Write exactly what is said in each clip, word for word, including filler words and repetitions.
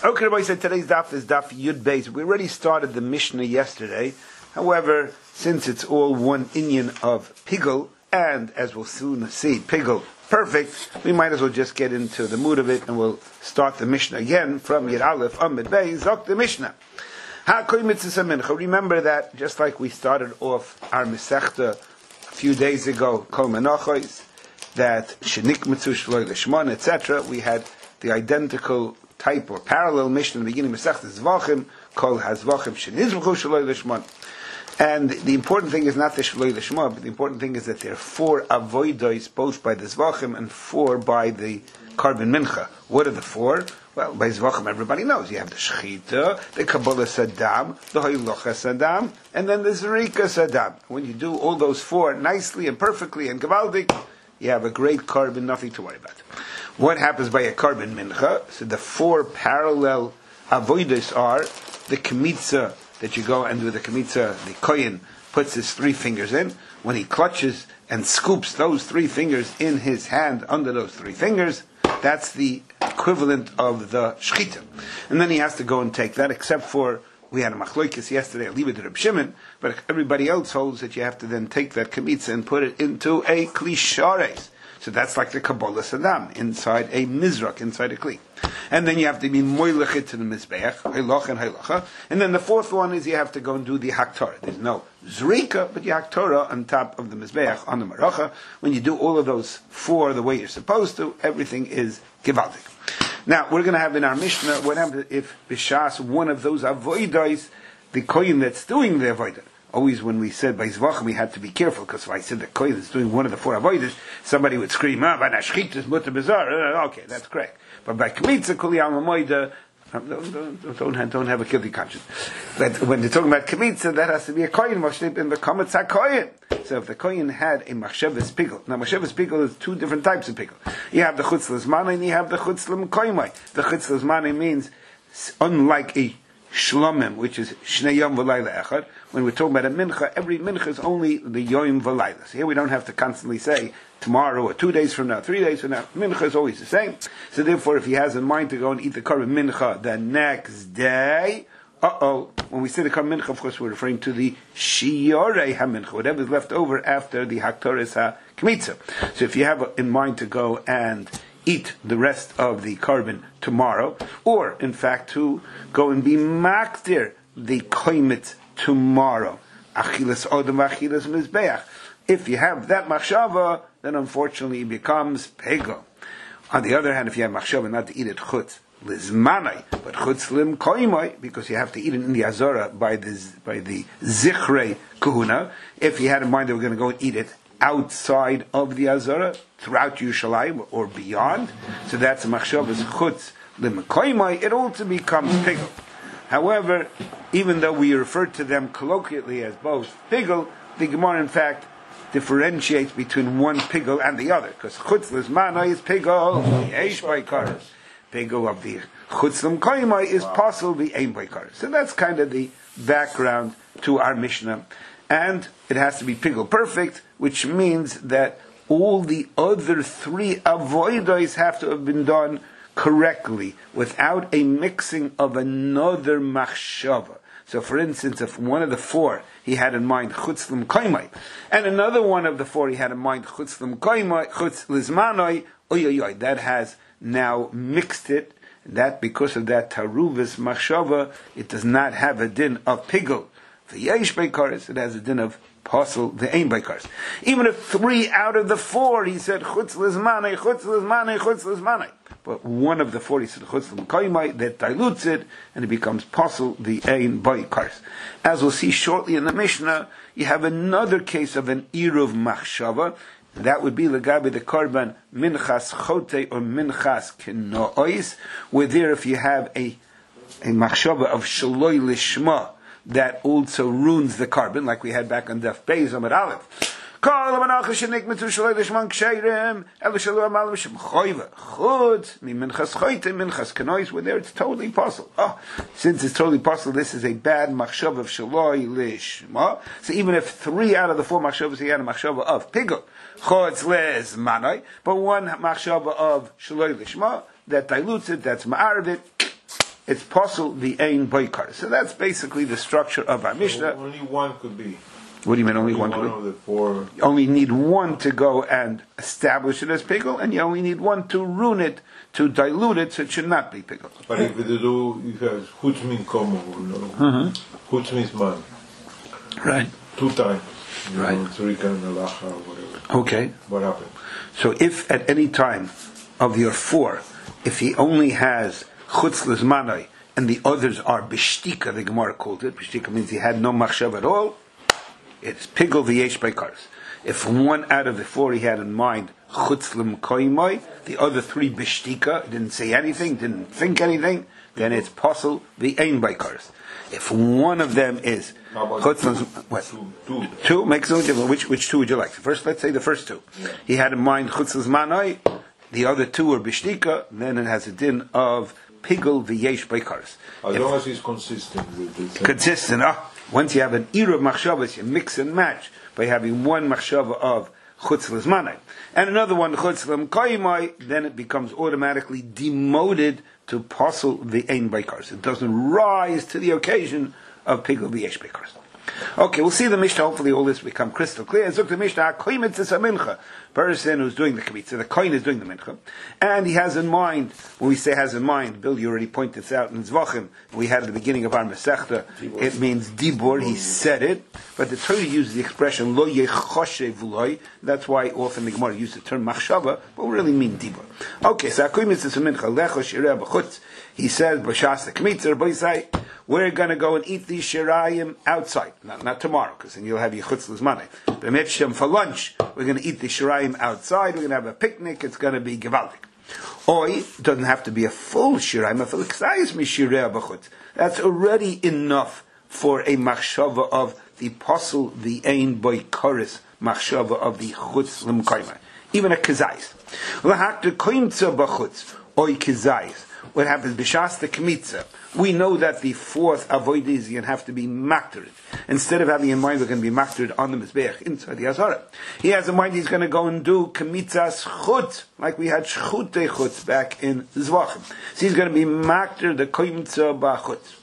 Okay, everybody said today's daf is daf Yud Beis. We already started the Mishnah yesterday. However, since it's all one inyan of Pigel, and as we'll soon see, Pigel perfect, we might as well just get into the mood of it, and we'll start the Mishnah again from Yud Aleph Amud Beis. Zok the Mishnah. HaKoy Mitzvah Mincha. Remember that just like we started off our Masechta a few days ago, Kol Menachos, that Shenik Mitzvah Shloi Lishmon, et cetera. We had the identical type or parallel Mishnah in the beginning of Masechta Zvachim, Kol HaZvachim Shenizvchu Shloi Lishmon. And the important thing is not the Shloi Lishmon, but the important thing is that there are four avoidos, both by the Zvachim and four by the Korban Mincha. What are the four? Well, by Zvachim everybody knows. You have the Shechita, the Kabbalah Saddam, the Hoilocha Saddam, and then the Zerika Saddam. When you do all those four nicely and perfectly and Gavaldik, you have a great Korban, nothing to worry about. What happens by a Korban Mincha? So the four parallel avoidos are the Kemitza, that you go and do the Kemitza, the Kohen puts his three fingers in. When he clutches and scoops those three fingers in his hand under those three fingers, that's the equivalent of the Shechita. And then he has to go and take that, except for, we had a Machloikis yesterday, I'll leave it to Reb Shimon, but everybody else holds that you have to then take that Kemitza and put it into a Kli Shares. So that's like the Kabbalah Saddam, inside a Mizrak, inside a Kli. And then you have to be Moilechit to the Mizbeach, Heiloch and Heilocha. And then the fourth one is you have to go and do the Haktorah. There's no Zrika, but you Haktorah on top of the Mizbeach, on the Maracha. When you do all of those four the way you're supposed to, everything is Givaldik. Now, we're going to have in our Mishnah, what happens if Bishas, one of those avoidos, the Kohen that's doing the avodah. Always when we said by Zvachim, we had to be careful, because if I said the Kohen is doing one of the four avodas, somebody would scream, ah, but Ashchit is mutter bizarre. Okay, that's correct. But by Kemitza, Kuli Al-Mamoida, don't, don't, don't, don't have a guilty conscience. But when they're talking about Kemitza, that has to be a Kohen, Moshlip in the Kametz HaKohen. So if the Kohen had a Machshavas Pickle, now Machshavas Pickle is two different types of pickle. You have the Chutz L'Zmanai and you have the Chutz L'Mkoimai. The Chutz L'Zmanai means, unlike a Shlomim, which is Shnei Yom V'Layla Echad. When we're talking about a mincha, every mincha is only the Yom V'Layla. So here we don't have to constantly say tomorrow or two days from now, three days from now. Mincha is always the same. So therefore, if he has in mind to go and eat the korban mincha the next day, uh-oh, when we say the korban mincha, of course, we're referring to the shiyorei ha-mincha, whatever is left over after the haktoris ha-kmitza. So if you have in mind to go and eat the rest of the korban tomorrow, or in fact to go and be makdir the koimet tomorrow. Achilas odom, achilas mizbeach. If you have that machshava, then unfortunately it becomes pego. On the other hand, if you have machshava not to eat it chutz lizmanai, but chutz lim koimai, because you have to eat it in the azara by the by the zichrei kuhuna. If you had in mind that we're going to go and eat it outside of the Azara, throughout Yerushalayim or beyond, so that's a machshavas chutz l'mekoymai, it also becomes pigel. However, even though we refer to them colloquially as both pigel, the Gemara in fact differentiates between one pigel and the other, because chutz l'zmanai is pigel, the eish baikaris. Pigel of the chutz l'mekoymai is possible the ein baikaris. So that's kind of the background to our Mishnah. And it has to be pigel perfect, which means that all the other three avoidos have to have been done correctly, without a mixing of another machshava. So for instance, if one of the four he had in mind chutz l'mkoimai, and another one of the four he had in mind chutz l'mkoimai, chutz l'zmanoi, oy oy oy, that has now mixed it. That because of that taruvis machshava, it does not have a din of pigel. The yesh baikaris, it has a din of posel, the ein baikaris. Even if three out of the four, he said chutz lizmanei, chutz lizmanei, chutz lizmanei. But one of the four, he said chutz l'mkoimai, that dilutes it, and it becomes posel, the ein baikaris. As we'll see shortly in the Mishnah, you have another case of an iruv machshava. That would be legabe the korban minchas chote or minchas kenois, where there if you have a a machshava of shaloi lishma, that also ruins the korban, like we had back on Daf Beis Amud Aleph. Kol Menachos shenik mitzvah shaloi lishman ksherim el shalu amalim shem choiva chutz mi minchas chote minchas kenois, where there it's totally possible. Oh, since it's totally possible, this is a bad machshava of shaloi lishma. So even if three out of the four machshavas he had a machshava of pigel chutz lizmanai, but one machshava of shaloi lishma that dilutes it, that's ma'arad it, it's possible the ein boikar. So that's basically the structure of our Mishnah. So only one could be. What do you mean only, only one? One of the four. You only need one to go and establish it as pigul, and you only need one to ruin it, to dilute it, so it should not be pigul. But if you do, you have chutz min komo, you know, chutz means man. Right. Two times. You Right. know, Tzurika and Alacha or whatever. Okay. What happened? So if at any time of your four, if he only has chutz lizmanai, and the others are bishtika, the Gemara called it, bishtika means he had no machshav at all, it's pigul v'yesh baikars. If one out of the four he had in mind, chutz l'mkoimai, the other three bishtika, didn't say anything, didn't think anything, then it's possible v'ein baikars. If one of them is chutz l'm, what? Two. Two. Two makes no difference. Which which two would you like? First, let's say the first two. Yeah. He had in mind chutz l'zmanai, the other two are bishtika, then it has a din of pigul v'yesh baikars. As long as he's consistent with this. Consistent. Ah, once you have an era of machshavas, you mix and match by having one machshava of chutz l'zmanai and another one chutz l'mkoimai, then it becomes automatically demoted to posel v'ein baikars. It doesn't rise to the occasion of pigul v'yesh baikars. Okay, we'll see the Mishnah. Hopefully, all this will become crystal clear. Zuk the Mishnah, koimitz is a mincha. Person who's doing the kmitza, the kohen is doing the mincha, and he has in mind. When we say has in mind, Bill, you already pointed this out in Zvachim. We had at the beginning of our Masechta. It means dibur. He said it, but the Torah uses the expression lo yechoshev v'loy. That's why often the Gemara uses the term machshava, but we really mean dibur. Okay, so koimitz is a mincha. Lecho shireh b'chutz. He says b'shas the kmitza. B'isai. We're going to go and eat these shirayim outside. Not, not tomorrow, because then you'll have your chutz l'zmanai. But for lunch, we're going to eat the shirayim outside. We're going to have a picnic. It's going to be gewaldik. Oi, doesn't have to be a full shirayim. That's already enough for a machshava of the posel, the ein boy koris machshava of the chutz l'mkoimah. Even a kazais. L'hak de koimtza b'chutz. Oi kazais. What happens? B'shas the kmitza. We know that the fourth avoid is going to have to be maktered. Instead of having in mind we're going to be maktered on the mizbeach inside the azara. He has in mind he's going to go and do kmitzas chutz, like we had shchute chutz back in Zvachim. So he's going to be makter the koimtza b'chutz.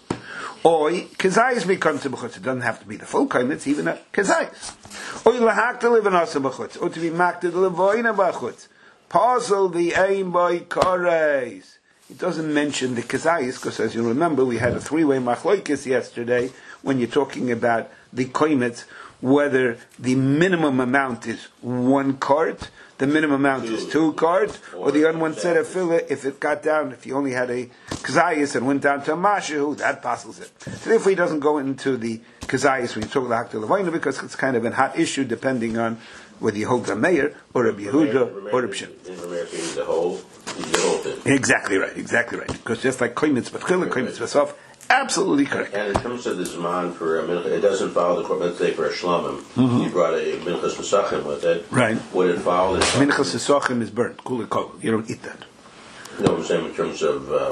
Oi kezayis becomes a b'chutz. It doesn't have to be the full koim. It's even a kezayis. Oi lahak to live in asa b'chutz. Or to be makter the levoina b'chutz. Puzzle the aim by kares. It doesn't mention the kazayis, because as you remember, we had a three-way machloikis yesterday when you're talking about the koimetz, whether the minimum amount is one cart, the minimum amount is two cards, or the other one said a filler, if it got down, if you only had a kazayis and went down to a mashu, that passes it. So therefore he doesn't go into the kazayis when you talk about the Levina, because it's kind of a hot issue depending on whether you hold a mayor or a Yehuda or a Pshin. The whole, the whole thing. Exactly right, exactly right. Because just like koimitz b'tchila, koimitz b'sof, absolutely correct. And in terms of the zman for a mincha, it doesn't follow the, let's say for a shlamim, mm-hmm. you brought a minchas pesachim with it. Right. Would it follow the minchas pesachim is burnt, kulikol. You don't eat that. No, I'm saying in terms of uh,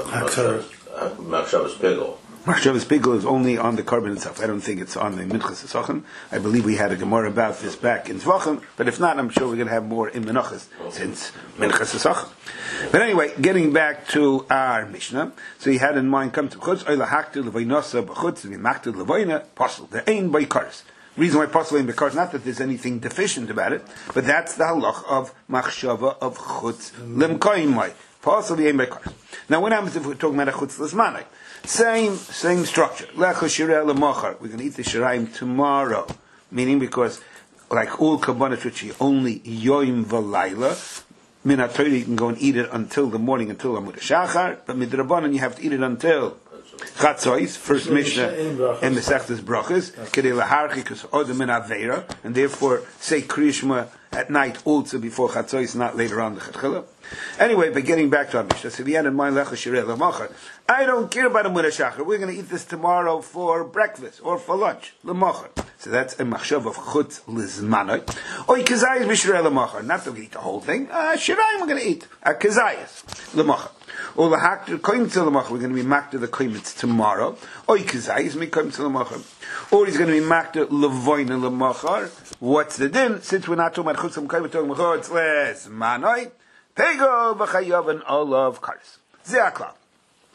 machshavas pigul. Machshavas pigul is only on the carbon itself. I don't think it's on the minchas pesachim. I believe we had a gemara about this back in Zvachim, but if not, I'm sure we're going to have more in menachas since minchas pesachim. But anyway, getting back to our Mishnah, so he had in mind come to chutz oila haktu levaynasa b'chutz and maktu levayna pasal. The ein by cars. Reason why pasal ein by cars, not that there's anything deficient about it, but that's the halach of machshava of chutz lemkoimai. Pasal the ein by cars. Now, what happens if we're talking about a chutz l'zmanai? Same, same structure. Lecho shireh lemachar. We're going to eat the shirayim tomorrow, meaning because, like all kabbalah which only yoim v'layla. Min HaTorah you can go and eat it until the morning, until Amud HaShachar, but midrabanan you have to eat it until Chatzois, first Mishnah in Masechtas Brachos, Kedei Laharchikus Odom Min Aveira, and therefore say Kriyishma at night also before Chatzois, not later on the Chatchila. Anyway, but getting back to our Mishnah, so we had in mind Lecha Shireh L'machar. I don't care about Amud HaShachar. We're going to eat this tomorrow for breakfast or for lunch. L'machar. So that's a machshav of chutz lizmanoi. Oy kazayis b'shireh l'machar. Not that we eat the whole thing. Uh, shirayim we're going to eat. A kazayis l'machar. Or l'hakter koimtz l'machar. We're going to be makter the koimtz tomorrow. Oy kazayis mi koimtz l'machar. Or he's going to be makter levoina l'machar. What's the din? Since we're not talking about chutz l'machar, we're talking about chutz lizmanoi. Pego b'chayav and olav karis. Ze aklal.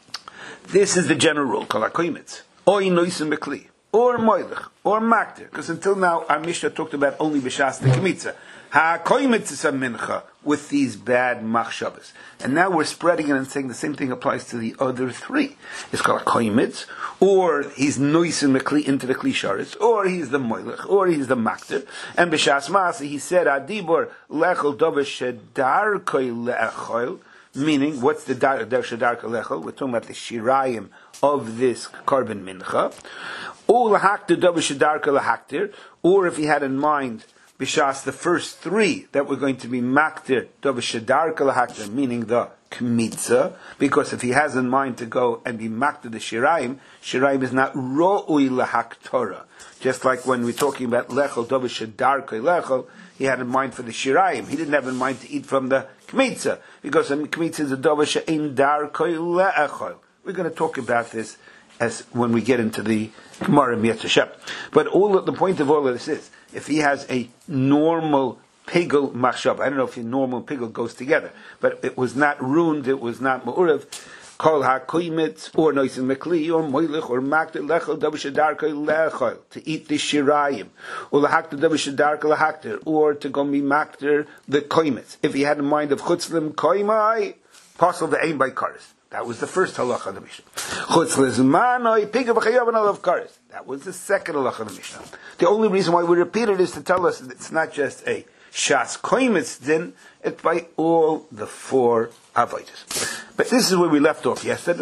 This is the general rule, kol hakoimitz, oy noisim bekli, or moilech, or makter, because until now our Mishnah talked about only b'shas the kemitza. Ha-koimitz is a mincha with these bad machshavas. And now we're spreading it and saying the same thing applies to the other three. It's called a koimitz, or he's noisim bekli into the klisharis, or he's the moilech, or he's the makter. And b'shas ma'asi he said, adibor lechol dovish shedar koi le'echol, meaning, what's the dar shadar kalechol? We're talking about the shirayim of this carbon mincha. Or lahaktir davar shadar kalahaktir, or if he had in mind b'shas the first three that were going to be maktir davar shadar kalahaktir, meaning the kmitza, because if he has in mind to go and be maktir the shirayim, shirayim is not ro'ui lahaktorah. Just like when we're talking about lechol davar shadar kalechol, he had in mind for the shirayim. He didn't have in mind to eat from the kmitza, because the kmitza is a davar she'ein dar kol le'echol. We're going to talk about this as when we get into the Gemara Mitzvah Hashem. But all of, the point of all of this is, if he has a normal pigel machshav, I don't know if a normal pigel goes together, but it was not ruined, it was not ma'urev, kol ha-koimitz, or noisim mekli, or moilich, or makter lechol, davar shadar kol lechol, to eat the shirayim, or lahakter davar shadar kol lahakter, or to go be makter the koimitz. If he had in mind of chutzlim koimai, possible the aim by karis. That was the first halacha of the Mishnah. Chutzlim manoi, pigav v'chayav and olav karis. That was the second halacha of the Mishnah. The only reason why we repeat it is to tell us that it's not just a shas koimitz din, it's by all the four avodas. But this is where we left off yesterday.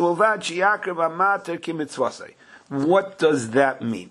What does that mean?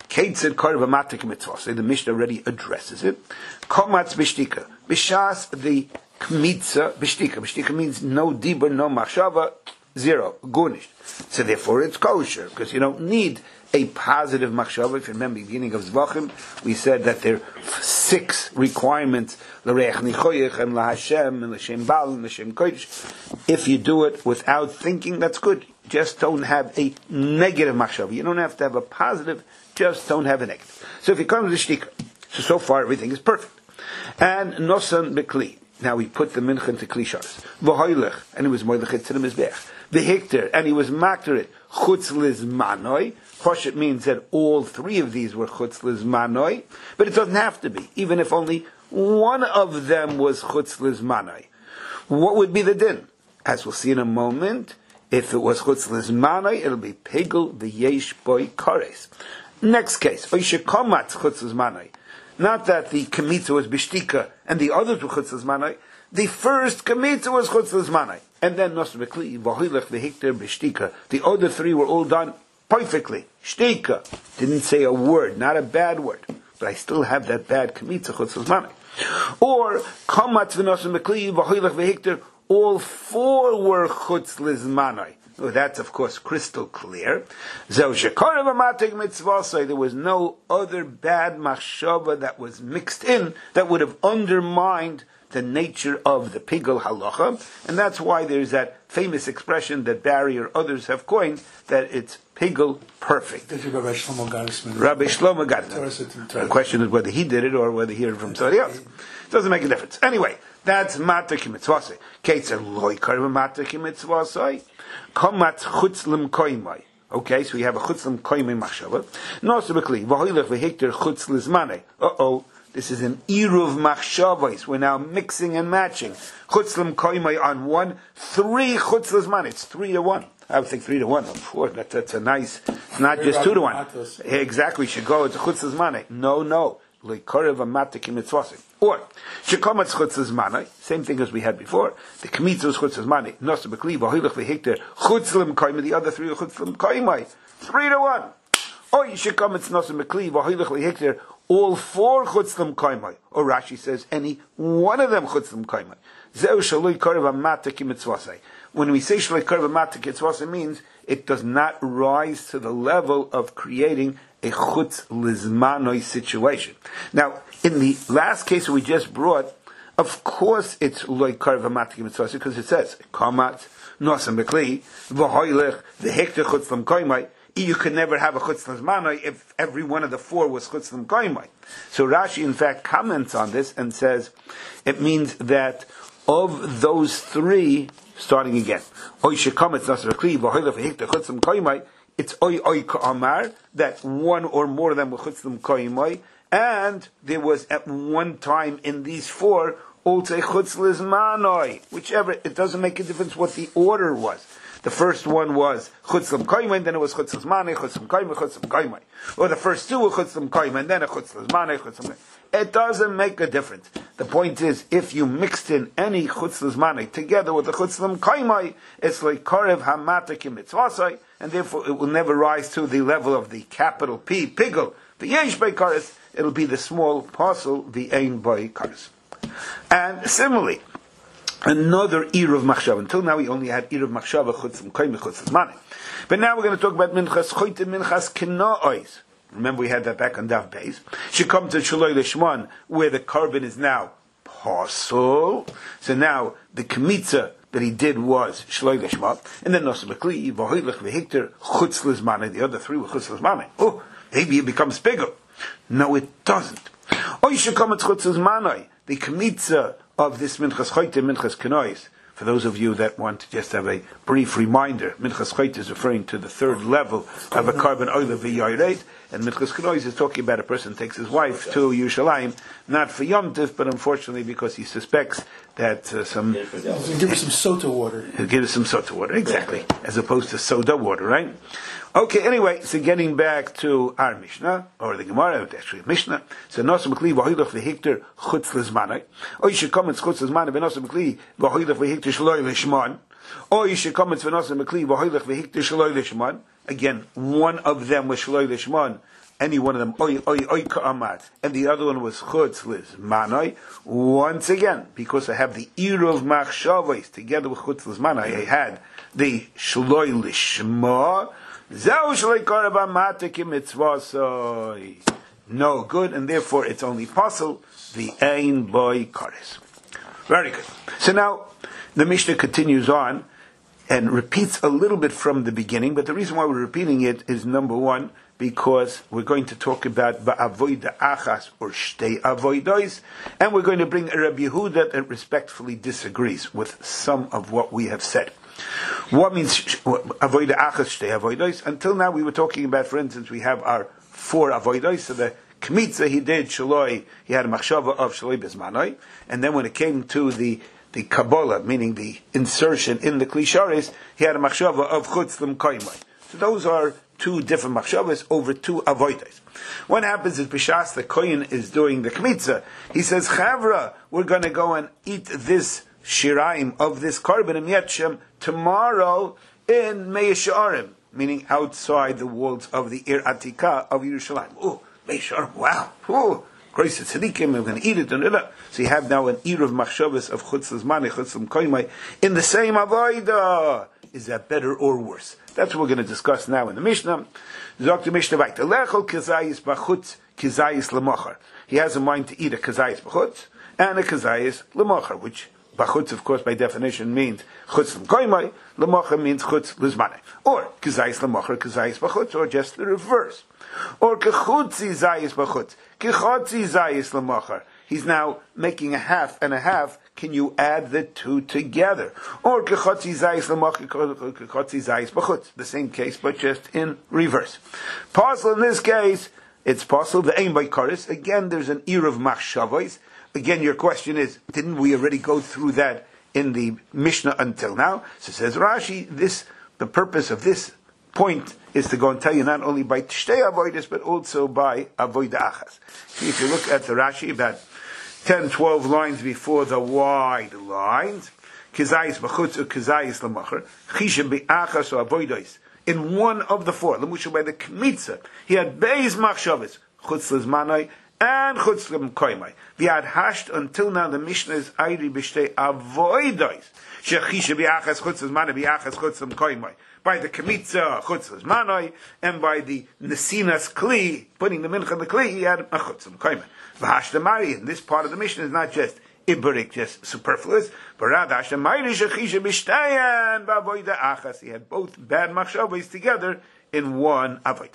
The Mishnah already addresses it. Komatz b'shtika. B'shas the kmitza b'shtika. B'shtika means no dibur, no machshava, zero, gunished. So therefore it's kosher, because you don't need a positive machshava. If you remember the beginning of Zvachim, we said that there are six requirements, l'reich nichoyech, and l'Hashem, and l'Shem Baal, and l'Shem Kodesh. If you do it without thinking, that's good. Just don't have a negative machshava. You don't have to have a positive, just don't have a negative. So if you come to the shtika, so so far everything is perfect. And nosan bekli. Now we put the mincha into kli sharis. V'hoylech, and he was moilech to the mizbech. V'hikter, and he was makter it. Chutz lizmanoi. It means that all three of these were chutz lizmanoi, but it doesn't have to be, even if only one of them was chutz lizmanoi. What would be the din? As we'll see in a moment, if it was chutz lizmanoi, it'll be pigel v'yesh boy kares. Next case, oishekomatz chutz lizmanoi. Not that the kemitza was bishtika and the others were chutz lizmanoi. The first kemitza was chutz lizmanoi, and then nosr bekli v'hoylech v'hikter bishtika. The other three were all done perfectly. Shtika. Didn't say a word, not a bad word. But I still have that bad kemitza chutz lizmanoi. Or, kamatz v'nosim mekli v'hoylech v'hikter, all four were chutz lizmanoi. Well, that's of course crystal clear. There was no other bad machshava that was mixed in that would have undermined the nature of the pigel halacha, and that's why there's that famous expression that Barry or others have coined, that it's pigel perfect. This is Rabbi Shlomo Garisman. Rabbi Shlomo Garisman. The question is whether he did it or whether he heard it from somebody else. It doesn't make a difference. Anyway, that's matter kimitzvasei. Keitzer loy karva matter kimitzvasei. Komat chutzlim koimai. Okay, so we have a chutzlim koimai machshava. Nosibikli v'hoylech v'hikter chutz lizmanei. Uh oh. This is an iruv machshavos. We're now mixing and matching. Chutzlim koimai on one, three chutz lizmanei. It's three to one. I would think three to one. Of course, that, that's a nice. It's not just two to one. Exactly. Should go to chutz lizmanei. No, no. Leikorev amatik imitzvasei. Or shekamatz chutz lizmanei. Same thing as we had before. The kmitza was chutz lizmanei. Nosa bekli v'hoylech v'hikter chutzlim koimai. The other three are chutzlim koimai. Three to one. Or shekamatz nosa bekli v'hoylech v'hikter. All four chutzlim koimai. Or Rashi says any one of them chutzlim koimai. Zeu shaloi korev amatik imitzvasei. When we say shaloi korev amatik imitzvasei, means it does not rise to the level of creating a chutz lizmanoi situation. Now, in the last case we just brought, of course it's loy karev amatik mitzvah, because it says kamat nosam bekli v'hoylech v'hekter chutz lam koimai. You could never have a chutz lizmanoi if every one of the four was chutz lam koimai. So Rashi, in fact, comments on this and says it means that of those three, starting again. It's oy oy ka'amar, that one or more of them were chutzlim koyimai, and there was at one time in these four, also chutzlis manoi, whichever, it doesn't make a difference what the order was. The first one was chutzlim koyimai, and then it was chutzlis manoi, chutzlim koyimai, chutzlim koyimai. Or the first two were chutzlim koyimai, and then a chutzlis manoi, chutzlim koyimai. It doesn't make a difference. The point is, if you mixed in any chutzlas manei together with the chutzlam kaimai, it's like karev hamatakim mitzvasai, and therefore it will never rise to the level of the capital P, pigel, the yesh by kares, it'll be the small parcel, the ein by kares. And similarly, another ir of machshav. Until now we only had ir of machshav, chutzlam kaimai, chutzlas manei. But now we're going to talk about minchas choyte, minchas kina'ois. Remember we had that back on Daf Beis. She come to Shaloi Lishman, where the carbon is now parcel. So now the kmitza that he did was Shaloi Lishman, and then Nosem Bekli, Vahoylech Vehikter, Chutz Lizmane. The other three were Chutz Lizmane. Oh, maybe it becomes bigger. No, it doesn't. Oh, you should come at Chutz Lizmane. The kmitza of this Minchas Choyte, Minchas Kenois. For those of you that want to just have a brief reminder, Minchas Choyte is referring to the third level of a carbon oil v'yayreit, and Minchas Kenois is talking about a person takes his wife to Yerushalayim, not for Yom Tiv, but unfortunately because he suspects that uh, some... Yeah, give her some soda water. He'll give us some soda water, exactly, as opposed to soda water, right? Okay, anyway, so getting back to our Mishnah, or the Gemara, actually Mishnah, so Nosem Bekli v'hoylech v'hikter chutz lizmanai, or you should come and chutz lizmanai v'nosem Bekli v'hoylech v'hikter shaloi lishman, or you should come and v'nosem Bekli v'hoylech v'hikter shaloi lishman. Again, one of them was shaloi lishman, any one of them, oy oy oy ka'amar, and the other one was chutz lizmanai. Once again, because I have the ir of machshavos together with chutz lizmanai, I had the shaloi lishma. No good, and therefore it's only possible the ein boy kares. Very good. So now the Mishnah continues on and repeats a little bit from the beginning, but the reason why we're repeating it is number one, because we're going to talk about ba'avoida achas or shtei avoidos, and we're going to bring a Rabbi Yehuda that respectfully disagrees with some of what we have said. What means avoida achas shtei avoidos? Until now we were talking about, for instance, we have our four avoidos. So the kmitza he did shaloi, he had a machshava of shaloi bezmanoi, and then when it came to the the kabbalah, meaning the insertion in the klisharis, he had a machshava of chutzlim koimai. So those are two different machshavas over two avoidos. What happens is b'shas the kohen is doing the kmitza. He says, Chavra, we're going to go and eat this shiraim of this carbon and yetshem tomorrow in Meisharim, meaning outside the walls of the Ir Atika of Yerushalayim. Oh, Meisharim, wow. Oh, Grace Tzadikim, we're going to eat it. So you have now an Ir of Machshavas of Chutz Lizmanei, Chutzlim Koimai, in the same Avodah. Is that better or worse? That's what we're going to discuss now in the Mishnah. Zok the Mishnah weiter. Lechol kizayis b'chutz, kizayis l'mochar. He has in mind to eat a kizayis b'chutz and a kizayis l'mochar, which b'chutz, of course, by definition means chutz l'mkoimai, l'mochar means chutz l'zmanei. Or kizayis l'mochar, kizayis b'chutz, or just the reverse. Or kechutzi zayis b'chutz, kechutzi zayis l'mochar. He's now making a half and a half. Can you add the two together? Or kechotzi zayis l'mochar, kechotzi zayis b'chutz. The same case, but just in reverse. Possible in this case, it's possible. The ein by kares. Again, there's an ir of machshavos. Again, your question is, didn't we already go through that in the Mishnah until now? So says Rashi, this, the purpose of this point is to go and tell you not only by shtei avodas, but also by avoida achas. See, if you look at the Rashi, about ten, twelve lines before the wide lines, kizayis b'chutz or kizayis l'machar, chisha b'achas or avoidos. In one of the four, l'musha by the kmitza, he had beis machshavos, chutz l'zmanai, and chutz l'mkoimai. We had hashed until now the Mishnah is ayri b'shtei avoidos. Shechisha b'achas chutz l'zmanai b'achas chutz l'mkoimai. By the kmitza chutz l'zmanai, and by the nesinas kli, putting the mincha in the kli, he had a chutz l'mkoimai. V'hashtamari, in this part of the Mishnah is not just ibrik, just superfluous, but rather hashtamari shechisha b'shteyan b'avoida achas. He had both bad machshavos together in one avodah.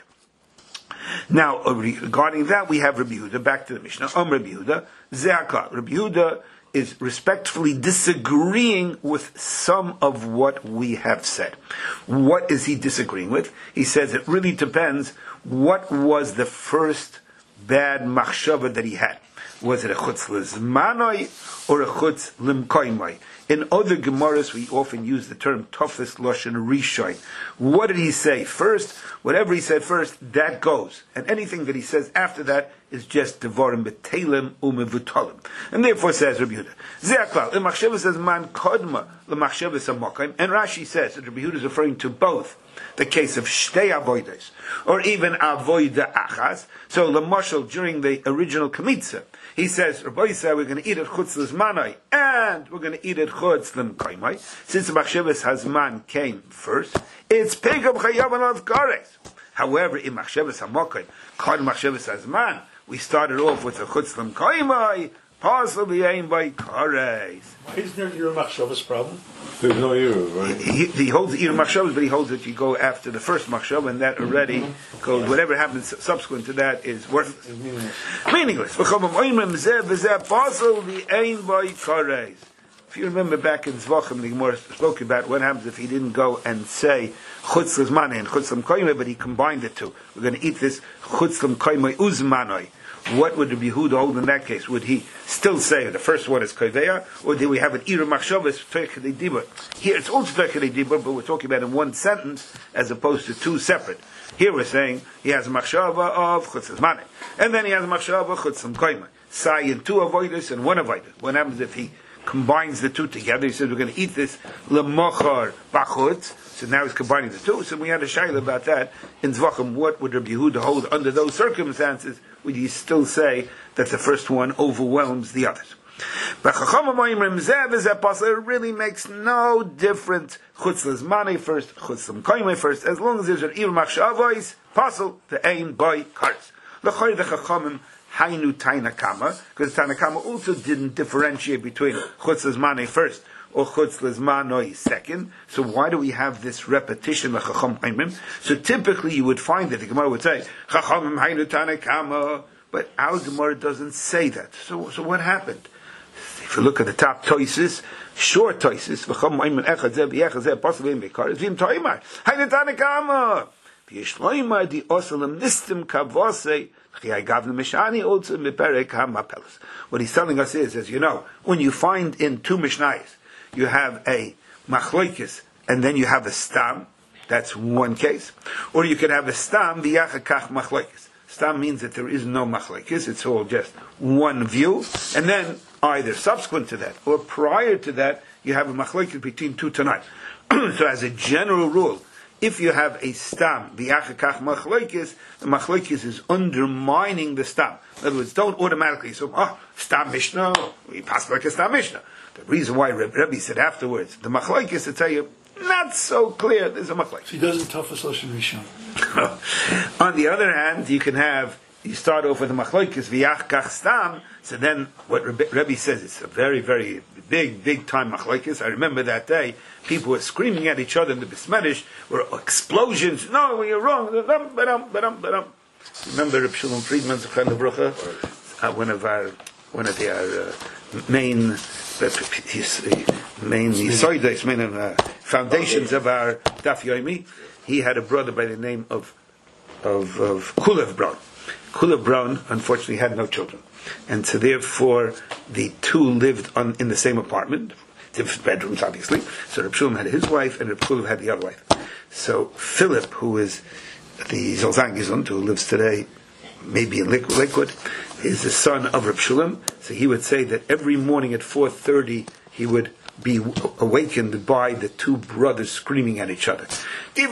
Now, regarding that, we have Rabbi Yehuda, back to the Mishnah. Om Rabbi Yehuda, Ze'akar. Rabbi Yehuda is respectfully disagreeing with some of what we have said. What is he disagreeing with? He says it really depends what was the first bad machshava that he had. Was it a chutz lizmanoi or a chutz limkoimoi? In other Gemaras, we often use the term tofes loshen rishon. What did he say first? Whatever he said first, that goes. And anything that he says after that is just devarim betelim umevutalim. And therefore says Rabbi Yehuda, Ze'aklal, the machshava says man kodma l'machshava samokim. And Rashi says that Rabbi Yehuda is referring to both the case of shtei avodas, or even avoida achas. So l'mashal, during the original kmitza, he says, Rabbi said we're going to eat at chutz l'zmanai, and we're going to eat at chutz l'mkaimai. Since the machshavas hazman came first, it's pegam chayav al kares. However, in machshavas hamokim, kod machshavas hazman, we started off with the chutz l'mkaimai, possibly aimed by kares. Why isn't there your machshavas problem? There's no era, right? He, he holds the machshavas, but he holds that you go after the first machshav, and that already goes. Whatever happens subsequent to that is worthless, meaningless. If you remember back in Zvachim, the Gemara spoke about what happens if he didn't go and say chutz l'zmanai and chutz l'mkoimai, but he combined the two. We're going to eat this chutz l'mkoimai uzmanai. What would Rabbi Yehuda hold in that case? Would he still say the first one is koveya, or do we have an ira machshavas tfekadei dibur? Here it's also tfekadei dibur, but we're talking about in one sentence as opposed to two separate. Here we're saying he has a machshava of chutz l'zmanai, and then he has a machshava of chutz l'mkoimai. Say in two avoiders and one avoider. What happens if he combines the two together? He says we're going to eat this lemochar bachutz. So now he's combining the two. So we had a shayla about that in Zvachim. What would Rabbi Yehuda hold under those circumstances? Would you still say that the first one overwhelms the others? But it really makes no difference. Chutz l'zmanai first, chutz l'mkoimai first, as long as there's an ir machshavos, pasul the ain by kares. L'choy the chachamim hainu tainakama, because Tanakama also didn't differentiate between chutz l'zmanai first or chutz l'zmanoi second. So why do we have this repetition of chacham haimim? So typically you would find that the Gemara would say chachamim hainu tanakama, but our Gemara doesn't say that. So, so what happened? If you look at the top toises, short toises, chacham haimim echad zeh b'yechad zeh possibly in bekar v'im toimar hainu tanakama v'yishloimar di osalam nistim kavosei. What he's telling us is, as you know, when you find in two Mishnayos, you have a machloikis, and then you have a stam, that's one case. Or you could have a stam, v'yachakach machloikis. Stam means that there is no machloikis, it's all just one view, and then either subsequent to that, or prior to that, you have a machloikis between two Tanaim. So as a general rule, if you have a stam, the achakach machloikis, the machloikis is undermining the stam. In other words, don't automatically assume, oh, stam mishnah, we pass like a stam mishnah. The reason why Rebbe said afterwards, the machloikis to tell you, not so clear, there's a machloikis. He doesn't tafas loshen rishon. On the other hand, you can have, you start off with the machloikis, v'yachkach stam, so then what Rebbe, Rebbe says, it's a very, very big, big time machloikis. I remember that day, people were screaming at each other in the Bismedish, were explosions. No, you're wrong. Remember Reb Shalom Friedman, Zechron Lebrucha, uh, one of our, one of the our, uh, main, uh, his, uh, main yisoides, main uh, foundations of our Daf Yomi. He had a brother by the name of of, of Kulev Braun. Kulev Braun, unfortunately, had no children, and so therefore the two lived on in the same apartment. Different bedrooms, obviously. So Reb Shalom had his wife, and Reb Kulev had the other wife. So Philip, who is the Zolzangizund, who lives today, maybe in Lakewood, is the son of Reb Shalom. So he would say that every morning at four thirty, he would be awakened by the two brothers screaming at each other. You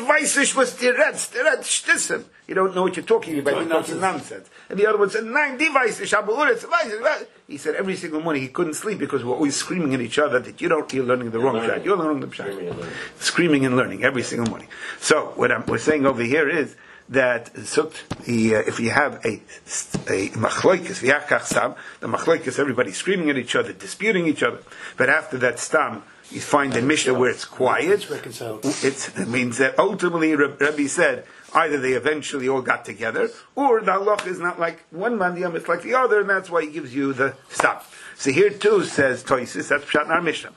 don't know what you're talking about. You know it's nonsense. And the other one said, nine devices. He said every single morning he couldn't sleep because we're always screaming at each other that you don't, you're learning the wrong shot. You're learning the shot. Screaming and learning every single morning. So what I'm, we're saying over here is that the, uh, if you have a a machloikis, v'yachkach stam, the machloikis, everybody screaming at each other, disputing each other. But after that stam, you find a Mishnah where it's quiet. It's, it means that ultimately Rabbi said either they eventually all got together, or the halach is not like one mandiyam, it's like the other, and that's why he gives you the stam. So here too says Toisis, that's Pshat in our Mishnah.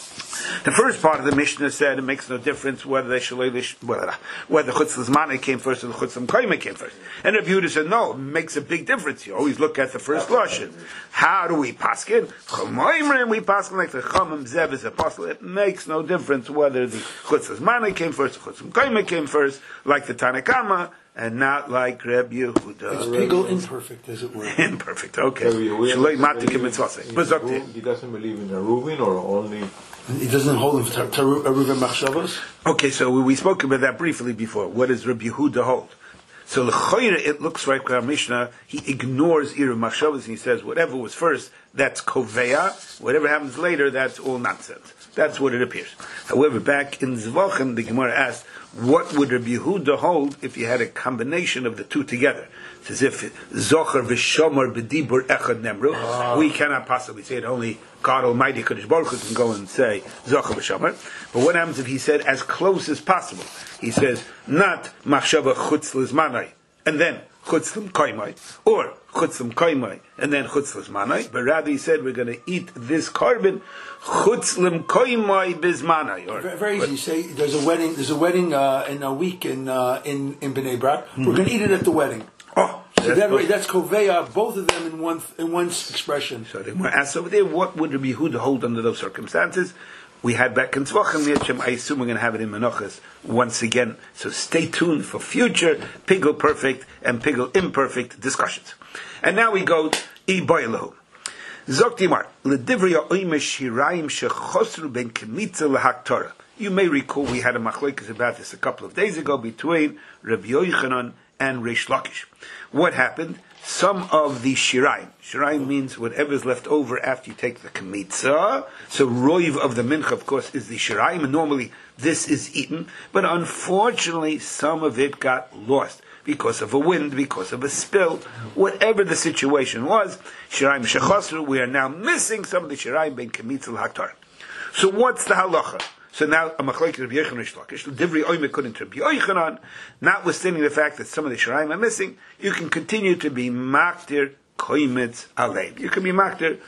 The first part of the Mishnah said it makes no difference whether they shaloilish, whether whether Chutz L'Zmana came first or the Chutz L'Mkoyma came first. And Rabbi Yehuda said, no, it makes a big difference. You always look at the first lashon. How do we paskin? Chomoimrim, we paskin like the Chomim Zev is apostle. It makes no difference whether the Chutz L'Zmana came first or the Chutz L'Mkoyma came first, like the Tanakama, and not like Rabbi Yehuda. It's pigul imperfect, as it were. Imperfect, okay. Shaloi Matikim Mitzvaseh. But Zokti. He doesn't believe in a Reuven or only... He doesn't hold him for Eruv Machshavos? Okay, so we spoke about that briefly before. What does Rabbi Yehuda hold? So l'choyre, it looks like our Mishnah, he ignores Eruv Machshavos and he says whatever was first, that's koveya. Whatever happens later, that's all nonsense. That's what it appears. However, back in Zvachim, the Gemara asked, what would Rabbi Yehuda hold if you had a combination of the two together? It's as if Zocher v'Shomer b'dibur echad nemru. Oh. We cannot possibly say it. Only God Almighty, Kadosh Baruch Hu, can go and say Zocher v'Shomer. But what happens if he said as close as possible? He says not machshava chutz l'zmanai and then chutz l'mkoymai, or chutz l'mkoymai and then chutz l'zmanai. But rather he said we're going to eat this carbon chutz l'mkoymai bizmanai. Or very easy. You say there's a wedding. There's a wedding uh, in a week in uh, in in Bnei Brak. Mm-hmm. We're going to eat it at the wedding. Oh, so that's, that, that's koveya, both of them in one in one expression. So they were asked over there, what would Rabbi Yehuda hold under those circumstances? We had back in Tzvachim, I assume we're going to have it in Menachos once again. So stay tuned for future Pigel Perfect and Pigel Imperfect discussions. And now we go Iboilahu. Zoktimar, Ledivriya Oimish Hiraim Shechosru Ben Kemitza Lahaktora. You may recall we had a machlokes about this a couple of days ago between Rabbi Yochanan and Reish Lakish. What happened? Some of the shiraim. Shiraim means whatever's left over after you take the kmitza. So roiv of the mincha, of course, is the shiraim, and normally this is eaten. But unfortunately, some of it got lost because of a wind, because of a spill, whatever the situation was. Shiraim shechosru, we are now missing some of the shiraim ben kmitza l'haktar. So what's the halacha? So now, a machlokes Rabbi Yochanan Reish Lakish, Divrei Oime couldn't Rabbi Yochanan, notwithstanding the fact that some of the shiraim are missing, you can continue to be maktir koimetz aleim. You can be maktir,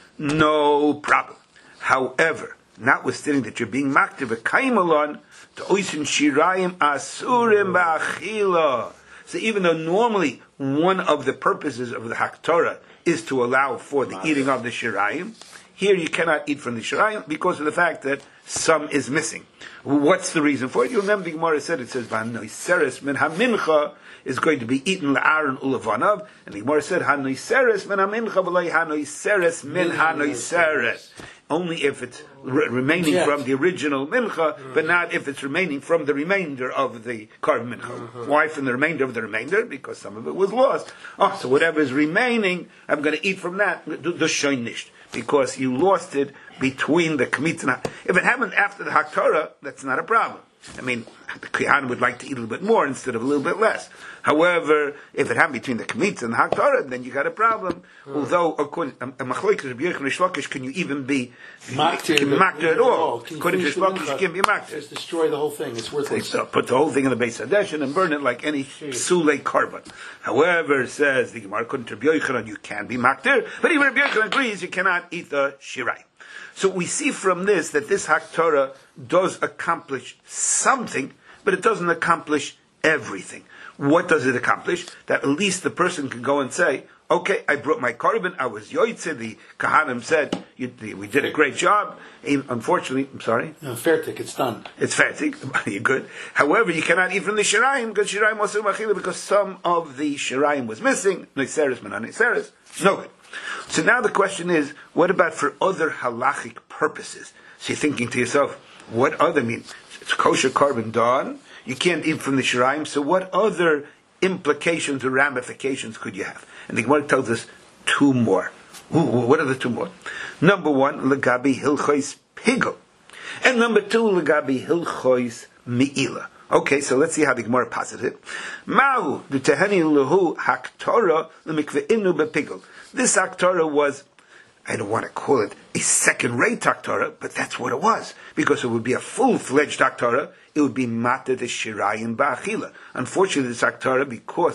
no problem. However, notwithstanding that you're being maktir v'kaimalon, to oisin shiraim asurim ba'achila. So even though normally one of the purposes of the haktorah is to allow for the eating of the shiraim, here you cannot eat from the shiraim because of the fact that some is missing. What's the reason for it? You remember the Gemara said, it says, Hanoiseres min hamincha is going to be eaten la'aron ulavanav, and the Gemara said, Hanoiseres min hamincha v'loi hanoiseres min hanoiseres. Only if it's re- remaining yes. from the original mincha, mm-hmm. but not if it's remaining from the remainder of the carbon mincha. Mm-hmm. Why from the remainder of the remainder? Because some of it was lost. Oh, so whatever is remaining, I'm going to eat from that. The shoyn nicht. Because you lost it between the kmitza. If it happened after the haktorah, that's not a problem. I mean, the Kohen would like to eat a little bit more instead of a little bit less. However, if it happened between the kmitza and the haktorah, then you got a problem. Hmm. Although, according to machlokes Rabbi Yochanan Reish Lakish, can you even be maktir at all? According to Reish Lakish, you can't be maktir. Just destroy the whole thing. It's worthless. So put the whole thing in the Beis Hadeshin and burn it like any psule carbon. However, says the Gemara, according to Rabbi Yochanan, you can be maktir, but even Rabbi Yochanan agrees you cannot eat the shirai. So we see from this that this haktorah does accomplish something, but it doesn't accomplish everything. What does it accomplish? That at least the person can go and say, okay, I brought my korban, I was yoytze, the kahanim said, you, we did a great job. Unfortunately, I'm sorry? No, fertig, it's done. It's fertig, you're good. However, you cannot eat from the shirayim, because shirayim was machila, because some of the shirayim was missing, noiseres, menan noiseres, no good. So now the question is, what about for other halachic purposes? So you're thinking to yourself, what other mean? It's kosher carbon done, you can't eat from the shirayim, so what other implications or ramifications could you have? And the Gemara tells us two more. Ooh, what are the two more? Number one, legabi hilchois pigel. And number two, legabi hilchois mi'ila. Okay, so let's see how the Gemara passes it. Mahu, the teheni lehu haktorah lemikve'inu bepigel. This haktorah was, I don't want to call it a second-rate haktorah, but that's what it was. Because it would be a full-fledged haktorah, it would be mata de shirayim ba'achila. Unfortunately, this haktorah, because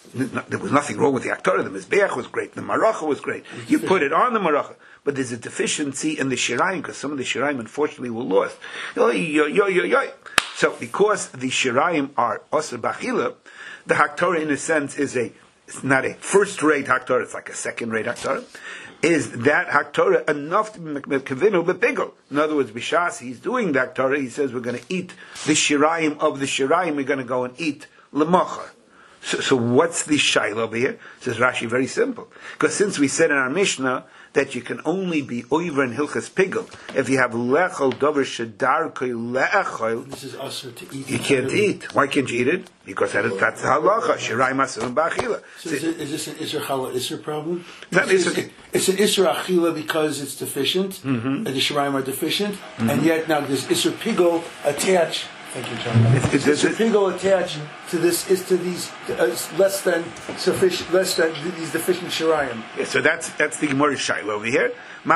there was nothing wrong with the Haktorah. The Mizbeach was great. The Maracha was great. You put it on the Maracha. But there's a deficiency in the Shirayim, because some of the Shirayim, unfortunately, were lost. Yo, yo, yo, yo, yo. So, because the Shirayim are Osir Bachila, the Haktorah, in a sense, is a, it's not a first-rate Haktorah, it's like a second-rate Haktorah. Is that Haktorah enough to be Kavinu Bepigel? In other words, Bishas, he's doing the Haktorah, he says, we're going to eat the Shirayim of the Shirayim, we're going to go and eat Lemachar. So, so what's the shaila over here? Says Rashi, very simple. Because since we said in our Mishnah that you can only be over in Hilchas Pigel if you have lechol dover shedarkoi leechol. This is usher to eat. You can't eat. Why can't you eat it? Because that is, that's the halacha. Shirai masim ba'achila. So is, it, is this an Isser Chala Isser problem? That it's, is it's, it's an Isser Achila because it's deficient, mm-hmm. and the Shiraim are deficient, mm-hmm. and yet now there's Isser Pigel attached. Thank you, John. It's, it's, Isser Pigel attached to this is to these uh, less than sufficient, less than these deficient Shiraim. Yeah, so that's that's the Gemara Shaila over here.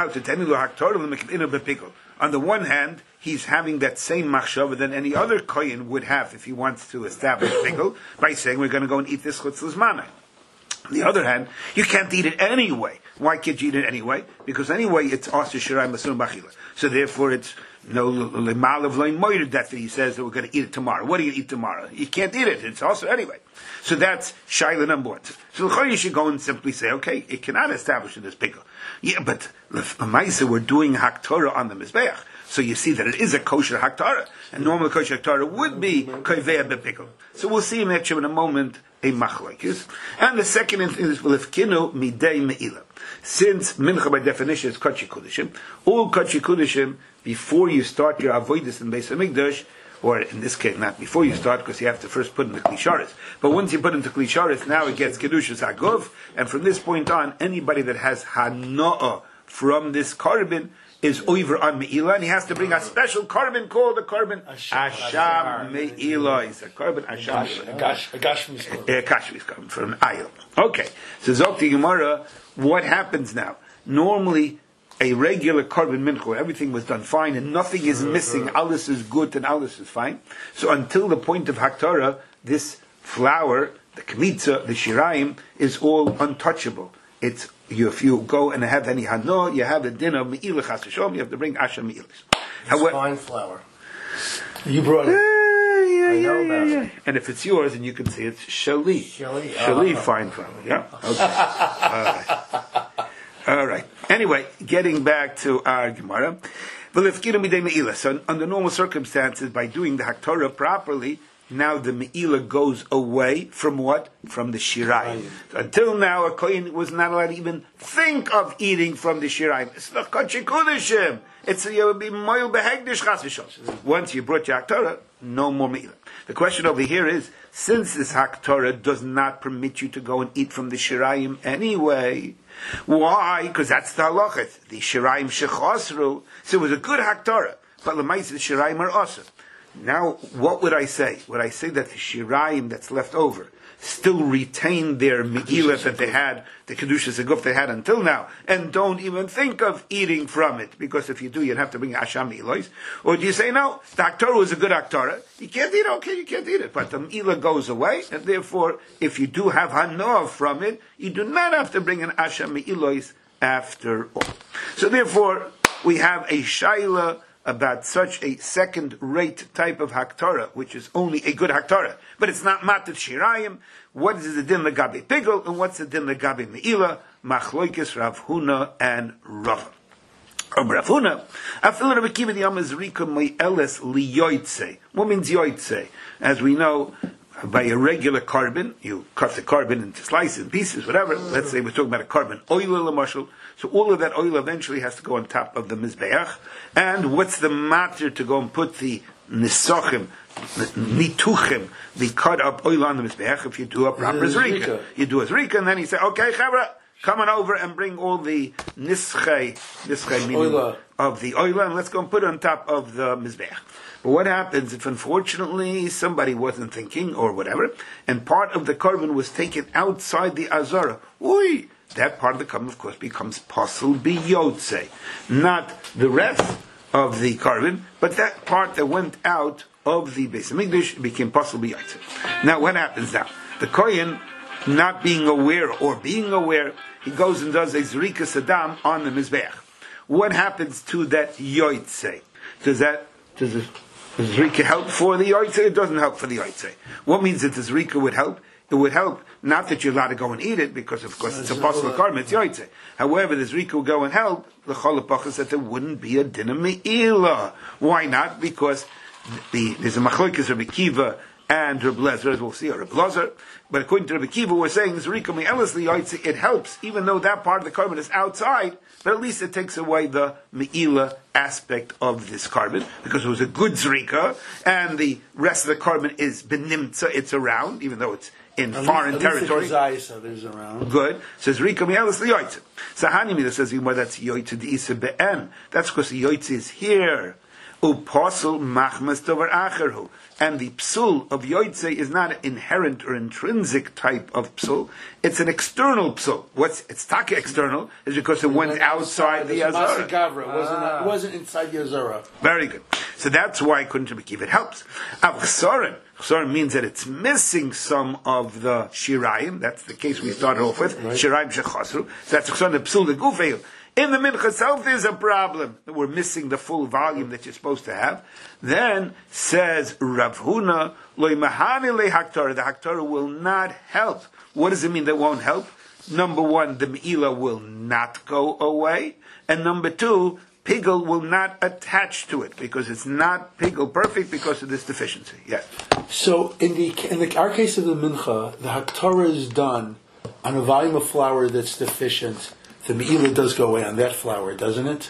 On the one hand, he's having that same machshava that any other kohen would have if he wants to establish pigel by saying we're going to go and eat this chutzlas mana. On the other hand, you can't eat it anyway. Why can't you eat it anyway? Because anyway, it's also shirai masun bachila. So therefore, it's no lemalav loin moired that he says that we're going to eat it tomorrow. What are you going to eat tomorrow? You can't eat it. It's also anyway. So that's shaila number one. So you should go and simply say, okay, it cannot establish in this pigel. Yeah, but l'maisa we're doing haktorah on the mizbeach. So you see that it is a kosher haktorah, and normal kosher haktorah would be koivea bepikol. So we'll see in actually in a moment a machlokes. And the second is v'lefkinu midei meila. Since mincha by definition is kachi kudishim, all kachi kudishim before you start your avodas in Beis Hamikdash, or in this case not before you start because you have to first put in the klisharis. But once you put into klisharis, now it gets kedushas hagov, and from this point on, anybody that has hanoah from this carbon is over on Me'ilah, and he has to bring a special carbon called a carbon Asham Me'ilah. It's a carbon Asham Me'ilah. A Gashmi's carbon. A Gashmi's carbon, from an ayil. Okay, so Zokti Gemara, what happens now? Normally, a regular carbon mincha, everything was done fine, and nothing is missing, alles is good, and alles is fine. So until the point of Haktorah, this flour, the kmitza, the shiraim, is all untouchable. It's you, if you go and have any hano, you have a din of me'ilah chas v'sholom, you have to bring asha me'ilah. It's fine flour. You brought it. Uh, yeah, I yeah, know yeah, about yeah. it. And if it's yours, and you can see it's shali. Shali. Shali Uh-huh. fine flour. Yeah. Okay. All right. All right. Anyway, getting back to our Gemara. So under normal circumstances, by doing the Haktorah properly, now the Me'ilah goes away from what? From the Shirayim. So until now, a Kohen was not allowed to even think of eating from the Shirayim. It's the Kodesh Kodeshim. It's you would be Moil Behegdish Chas v'Sholom. Once you brought your Haktorah, no more Me'ilah. The question over here is, since this Haktorah does not permit you to go and eat from the Shirayim anyway, why? Because that's the halachah. The Shirayim shechosru. So it was a good Haktorah, but the L'maisa the Shirayim are awesome. Now, what would I say? Would I say that the Shirayim that's left over still retain their Megillah that they had, the Kedushas Aguf they had until now, and don't even think of eating from it? Because if you do, you'd have to bring Asham Me'ilois. Or do you say, no, the Haktorah was a good Haktorah, you can't eat it, okay, you can't eat it, but the Me'ilah goes away, and therefore, if you do have Hanoah from it, you do not have to bring an Asham Me'ilois after all. So therefore, we have a Shaila about such a second-rate type of Haktorah, which is only a good Haktorah, but it's not Matat Shirayim. What is the din legabe pigel, and what's the din legabe me'ilah? Machloikis Rav Huna and Rava. Rav Huna, afil Rabbi Kiva the Yom Zrika me'eles liyoitze. What means yoitze? As we know, by a regular carbon, you cut the carbon into slices and pieces, whatever. Let's say we're talking about a carbon oil lamashal. So all of that oil eventually has to go on top of the mizbeach. And what's the matter to go and put the nisochim, nituchim, the cut up oil on the mizbeach? If you do a proper zrika, you do a zrika, and then you say, okay, chavra, come on over and bring all the nischei, nischei meaning of the oil, and let's go and put it on top of the mizbeach. But what happens if unfortunately somebody wasn't thinking or whatever, and part of the carbon was taken outside the azara? Oi! That part of the carbon, of course, becomes pasul biyotze. Not the rest of the carbon, but that part that went out of the Beis Hamikdash became pasul biyotze. Now, what happens now? The kohen not being aware or being aware, he goes and does a Zrika Saddam on the Mizbeach. What happens to that Yoitze? Does that, does the Zrika help for the Yoitze? It doesn't help for the Yoitze. What means that the Zrika would help? It would help, not that you're allowed to go and eat it, because of course it's a possible karma, it's Yoitze. However, the Zrika will go and help, the Cholapachas, that there wouldn't be a din of Me'ila. Why not? Because the, there's a Machlokes Rabbi Kiva and Reb Lezer, as we'll see, or Reb Lezer. But according to Rabbi Kiva, we're saying this Zrika Me'elas Yoitze, it helps, even though that part of the carbon is outside, but at least it takes away the Me'ila aspect of this carbon, because it was a good Zrika, and the rest of the carbon is benimtza, it's around, even though it's in at foreign least, territory. At least the there's around. Good. Says Rika Me'elas Yoitze. So Hanimi says that's Yoitze D'Isa Be'en. That's because the Yoitze is here. Uposel machmas dover acherhu. And the psul of Yoitze is not an inherent or intrinsic type of psul. It's an external psul. What's it's taka external is because it went outside the Azara. It wasn't, it wasn't inside the Azara. Very good. So that's why couldn't be it helps. Avchsoren. Chsoren means that it's missing some of the shirayim. That's the case we started off with. Right. Shirayim shechasru. So that's chsoren the psul the gufeil. In the mincha itself, there's a problem that we're missing the full volume that you're supposed to have. Then says Rav Huna, loy mahani le haktara. The haktara will not help. What does it mean that won't help? Number one, the me'ila will not go away, and number two, pigel will not attach to it because it's not pigel perfect because of this deficiency. Yes. So in the in the, our case of the mincha, the haktara is done on a volume of flour that's deficient. The me'ila does go away on that flour, doesn't it?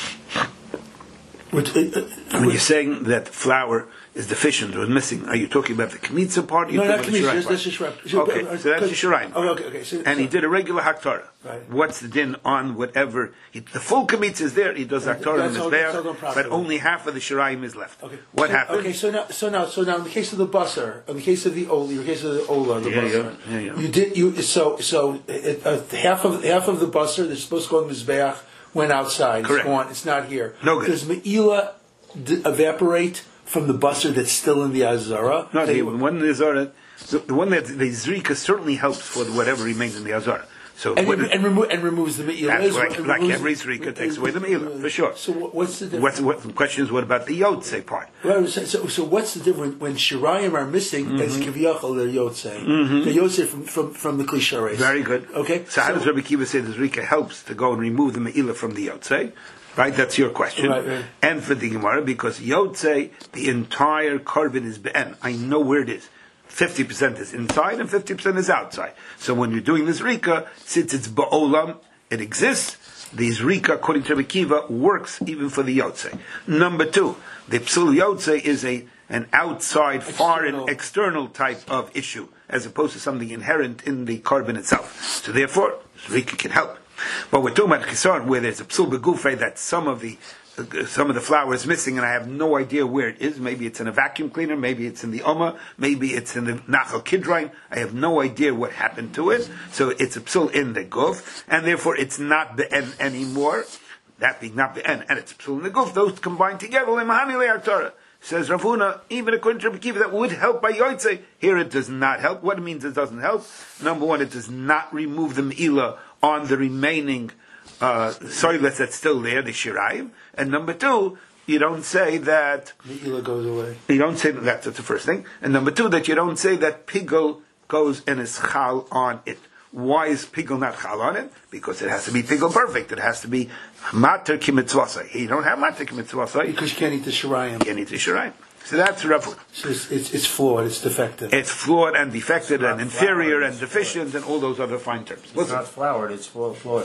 Which, uh, uh, when you're saying that flour is deficient or missing, are you talking about the kmitza part? No, not kmitza, that's the shirayim. Okay, so that's the shirayim. Oh, okay, okay. So, and so, he did a regular haktara. Right. What's the din on whatever? He, the full kmitza is there, he does haktara on his bear, but only half of the shirayim is left. Okay. What so, happens? Okay, so now, so now, so now, in the case of the basar, in the case of the ola, in the case of the ola, the yeah, basar, yeah, yeah, yeah. you did you so so it, uh, half of half of the basar that's supposed to go in the mizbeach went outside. Correct. It's gone. It's not here. No good. Does me'ila d- evaporate from the basar that's still in the azara? No, the one in the azara, the, the one that the zrika certainly helps for whatever remains in the azara. So and, what, remo- and, remo- and removes the me'ila. That's like, like every zrika takes away the me'ila, for sure. So what's the difference? What's, what, the question is, what about the yotze part? Well, so, so, so what's the difference when shirayim are missing? Mm-hmm. As kiviyachol the yotze, mm-hmm. the yotze from from from the klishares. Very good. Okay. So, so how does Rabbi Kiva say the zrika helps to go and remove the me'ila from the yotze? Right, that's your question. Right, right. And for the Gemara, because yotze, the entire carbon is be'en. I know where it is. fifty percent is inside and fifty percent is outside. So when you're doing this rika, since it's ba'olam, it exists. This rika, according to Rabbi Kiva, works even for the yotze. Number two, the psul yotze is a an outside, external. foreign, external type of issue, as opposed to something inherent in the carbon itself. So therefore, rika can help. But we're talking about chisaron, where there's a psul begufay that some of the uh, some of the flour is missing, and I have no idea where it is. Maybe it's in a vacuum cleaner, maybe it's in the Oma, maybe it's in the Nachal Kidron. I have no idea what happened to it. So it's a psul in the guf, and therefore it's not be'en anymore. That being not be'en, and it's psul in the guf. Those combined together, lemahani le'aktara. Says Rav Huna, even according to Rabbi Kiva, that would help by Yoitze. Here it does not help. What it means it doesn't help? Number one, it does not remove the me'ila on the remaining uh, soilets that's still there, the shirayim. And number two, you don't say that me'ila goes away. You don't say that. That's, that's the first thing. And number two, that you don't say that pigel goes and is chal on it. Why is pigel not chal on it? Because it has to be pigel perfect. It has to be mater kimitzvasai. You don't have mater kimitzvasai. Because you can't eat the shirayim. You can't eat the shirayim. So that's Rav Huna. So it's, it's, it's flawed, it's defective. It's flawed and defective and inferior floured, and deficient and all those other fine terms. It's Listen. not floured, it's flawed.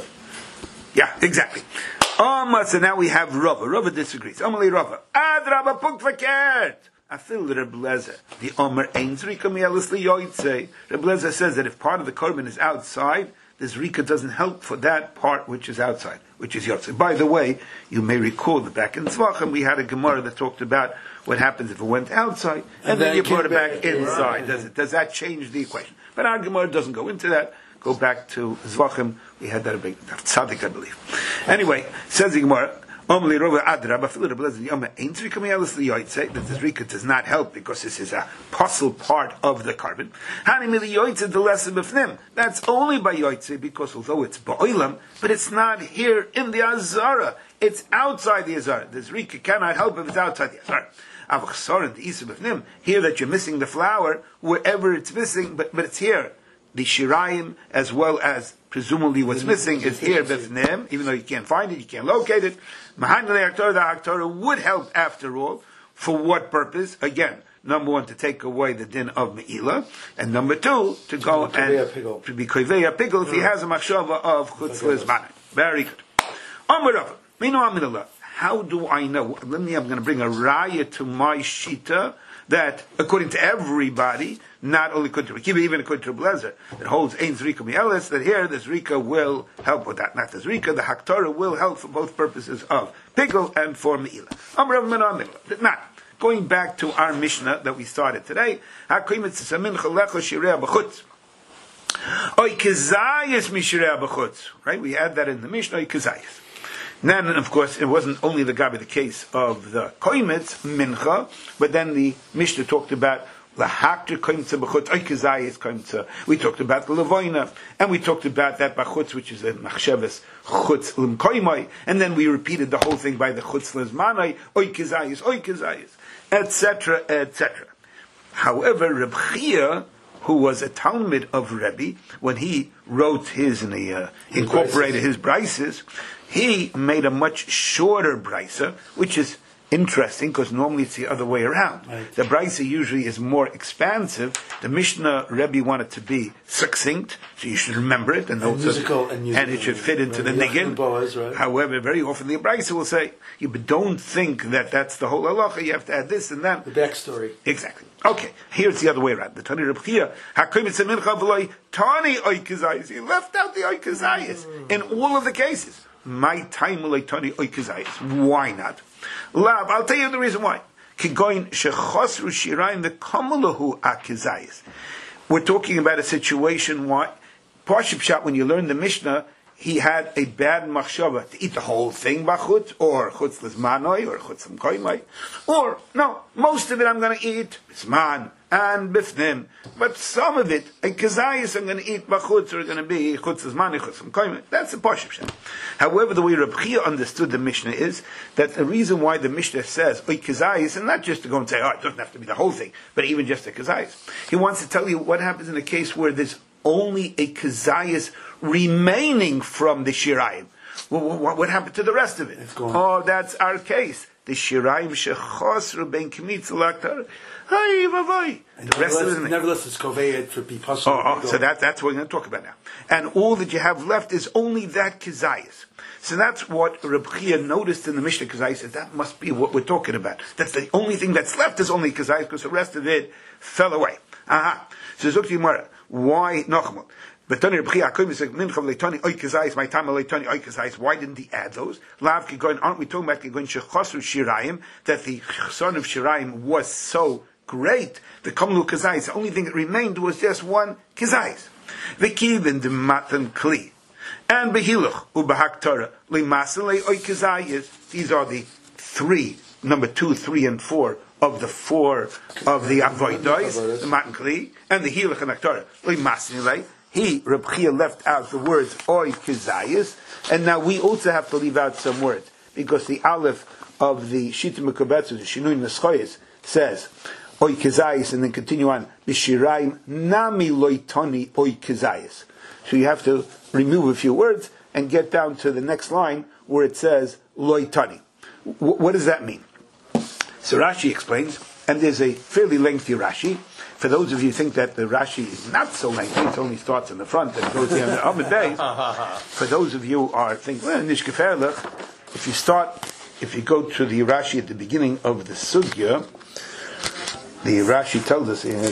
Yeah, exactly. Um, so now we have Rava. Rava disagrees. Amalei Rava. Ad Rava punkt verkehrt. I feel that Reb Lezer. The Omer ein zrika mi'elis liyoitze. Reb Lezer says that if part of the carbon is outside, this rika doesn't help for that part which is outside, which is yotze. By the way, you may recall that back in Tzvachim we had a Gemara that talked about what happens if it went outside and, and then, then you brought it back, back inside. Right. Does it? Does that change the equation? But our Gemara doesn't go into that. Go back to Zvachim. We had that a big tzaddik, I believe. Anyway, says the Gemara, Omli Rova Adra, Bafila Blazer Yoma Ain't Zrika Mielis Liyoitze, that the Zrika does not help because this is a puzzle part of the carbon. Hani Miliyoitze, the lesson of Bifnim. That's only by Yoitze because although it's Ba'olam, but it's not here in the Azara. It's outside the Azara. The Zrika cannot help if it's outside the Azara. Avachsor, the Isa Bifnim, here that you're missing the flower, wherever it's missing, but, but it's here. The Shirayim, as well as presumably what's missing, is here b'fnim, even though you can't find it, you can't locate it. Mahan the Haktorah would help after all. For what purpose? Again, number one, to take away the din of Me'ilah, and number two, to go and to be Kovei Pigel if he has a machshava of Chutz Lizman. Very good. Amar Rav, Minu Aminallah. How do I know? Let me, I'm going to bring a raya to my shita that, according to everybody, not only according to Rekiva, even according to Blazer, that holds Ein Zrika Mielis, that here the Zrika will help with that. Not the Zrika, the Haktorah will help for both purposes of Pigel and for Me'ilah. Amrav Menah Me'ilah. Now, going back to our Mishnah that we started today, HaKoyim Tzisamin Chalecho Shirei B'chutz. Oy Kezayis Mishirei B'chutz. Right? We had that in the Mishnah, Oy Kezayis. Then, of course, it wasn't only the Gabi the case of the Koimitz, Mincha, but then the Mishnah talked about Lahakter Koimtza B'chutz, Oikazayis Koimtza. We talked about the Levoina, and we talked about that B'chutz, which is a Machsheves Chutz Lim Koimai, and then we repeated the whole thing by the Chutz Lizmanai, Oikazayis, Oikazayis, et cetera, et cetera. However, Reb Chia, who was a Talmud of Rebbe, when he wrote his, and he uh, incorporated his brises, he made a much shorter brisa, which is interesting because normally it's the other way around. Right. The brisa usually is more expansive. The Mishnah Rebbe wanted to be succinct, so you should remember it, and, and, musical, and, musical, and it should fit into right. the niggin. Right. However, very often the brisa will say, "You don't think that that's the whole halacha. You have to add this and that." The backstory. Exactly. Okay, here's the other way around. The Tani Reb Chia, Hakomitz Mincha v'loy Tani Oikazayis. He left out the Oikazayis in all of the cases. My time Tani Oikazayis. Why not? Lav, I'll tell you the reason why. Kigoin shechosru shirayim the kamalahu akizayis. We're talking about a situation why Parship Shat, when you learn the Mishnah, he had a bad machshava to eat the whole thing bachut, or chutz lizmanoi, or chutz l'mkoimai, or no, most of it I'm going to eat bisman and bifnim, but some of it, a kazayis I'm going to eat bachutz, are going to be chutz lizmanoi, chutz l'mkoimai. That's the Parship Shat. However, the way Reb Chia understood the Mishnah is that the reason why the Mishnah says oy kazayis, and not just to go and say, oh, it doesn't have to be the whole thing, but even just a kazayis. He wants to tell you what happens in a case where there's only a kazayis remaining from the shirayim. What, what, what happened to the rest of it? Oh, that's our case. The shirayim shechosru ben kmitz laktar. Hey, vavoy. The rest of it. Nevertheless, it's koveyed for be possible. Oh, oh so that, that's what we're going to talk about now. And all that you have left is only that kazayis. So that's what Reb Chia noticed in the Mishnah Kazayis. Said that must be what we're talking about. That's the only thing that's left is only Kazayis because the rest of it fell away. Aha. So Zukti Gemara. Why Nachman? But Tani Reb Chia Akum said Minchav Leitani Oy Kazayis. My time Leitani Oy Kazayis. Why didn't he add those? Lav Kigoin. Aren't we talking about Kigoin Shechosru Shirayim? That the son of Shirayim was so great. The Kamlu Kazayis. The only thing that remained was just one Kazayis. The Kivin the Matan Kli. And Behiluch, Ubahaktorah, Limasale, Oikazayis. These are the three, number two, three, and four of the four of the Avoidois, the Matan Kli, and the Hiluch and Aktorah, Limasale. He, Reb Chia, left out the words Oikazayis, and now we also have to leave out some words, because the Aleph of the Shita Mekubetzu, the Shinui Neschoyes, says Oikazayis, and then continue on, Bishiraim, Nami Loitoni Oikazayis. So you have to remove a few words and get down to the next line where it says loitani. W- what does that mean? So Rashi explains, and there's a fairly lengthy Rashi. For those of you who think that the Rashi is not so lengthy, it only starts in the front and goes down the other days. For those of you who are thinking, well, nish gefährlich, if you start, if you go to the Rashi at the beginning of the Sugya, the Rashi tells us, in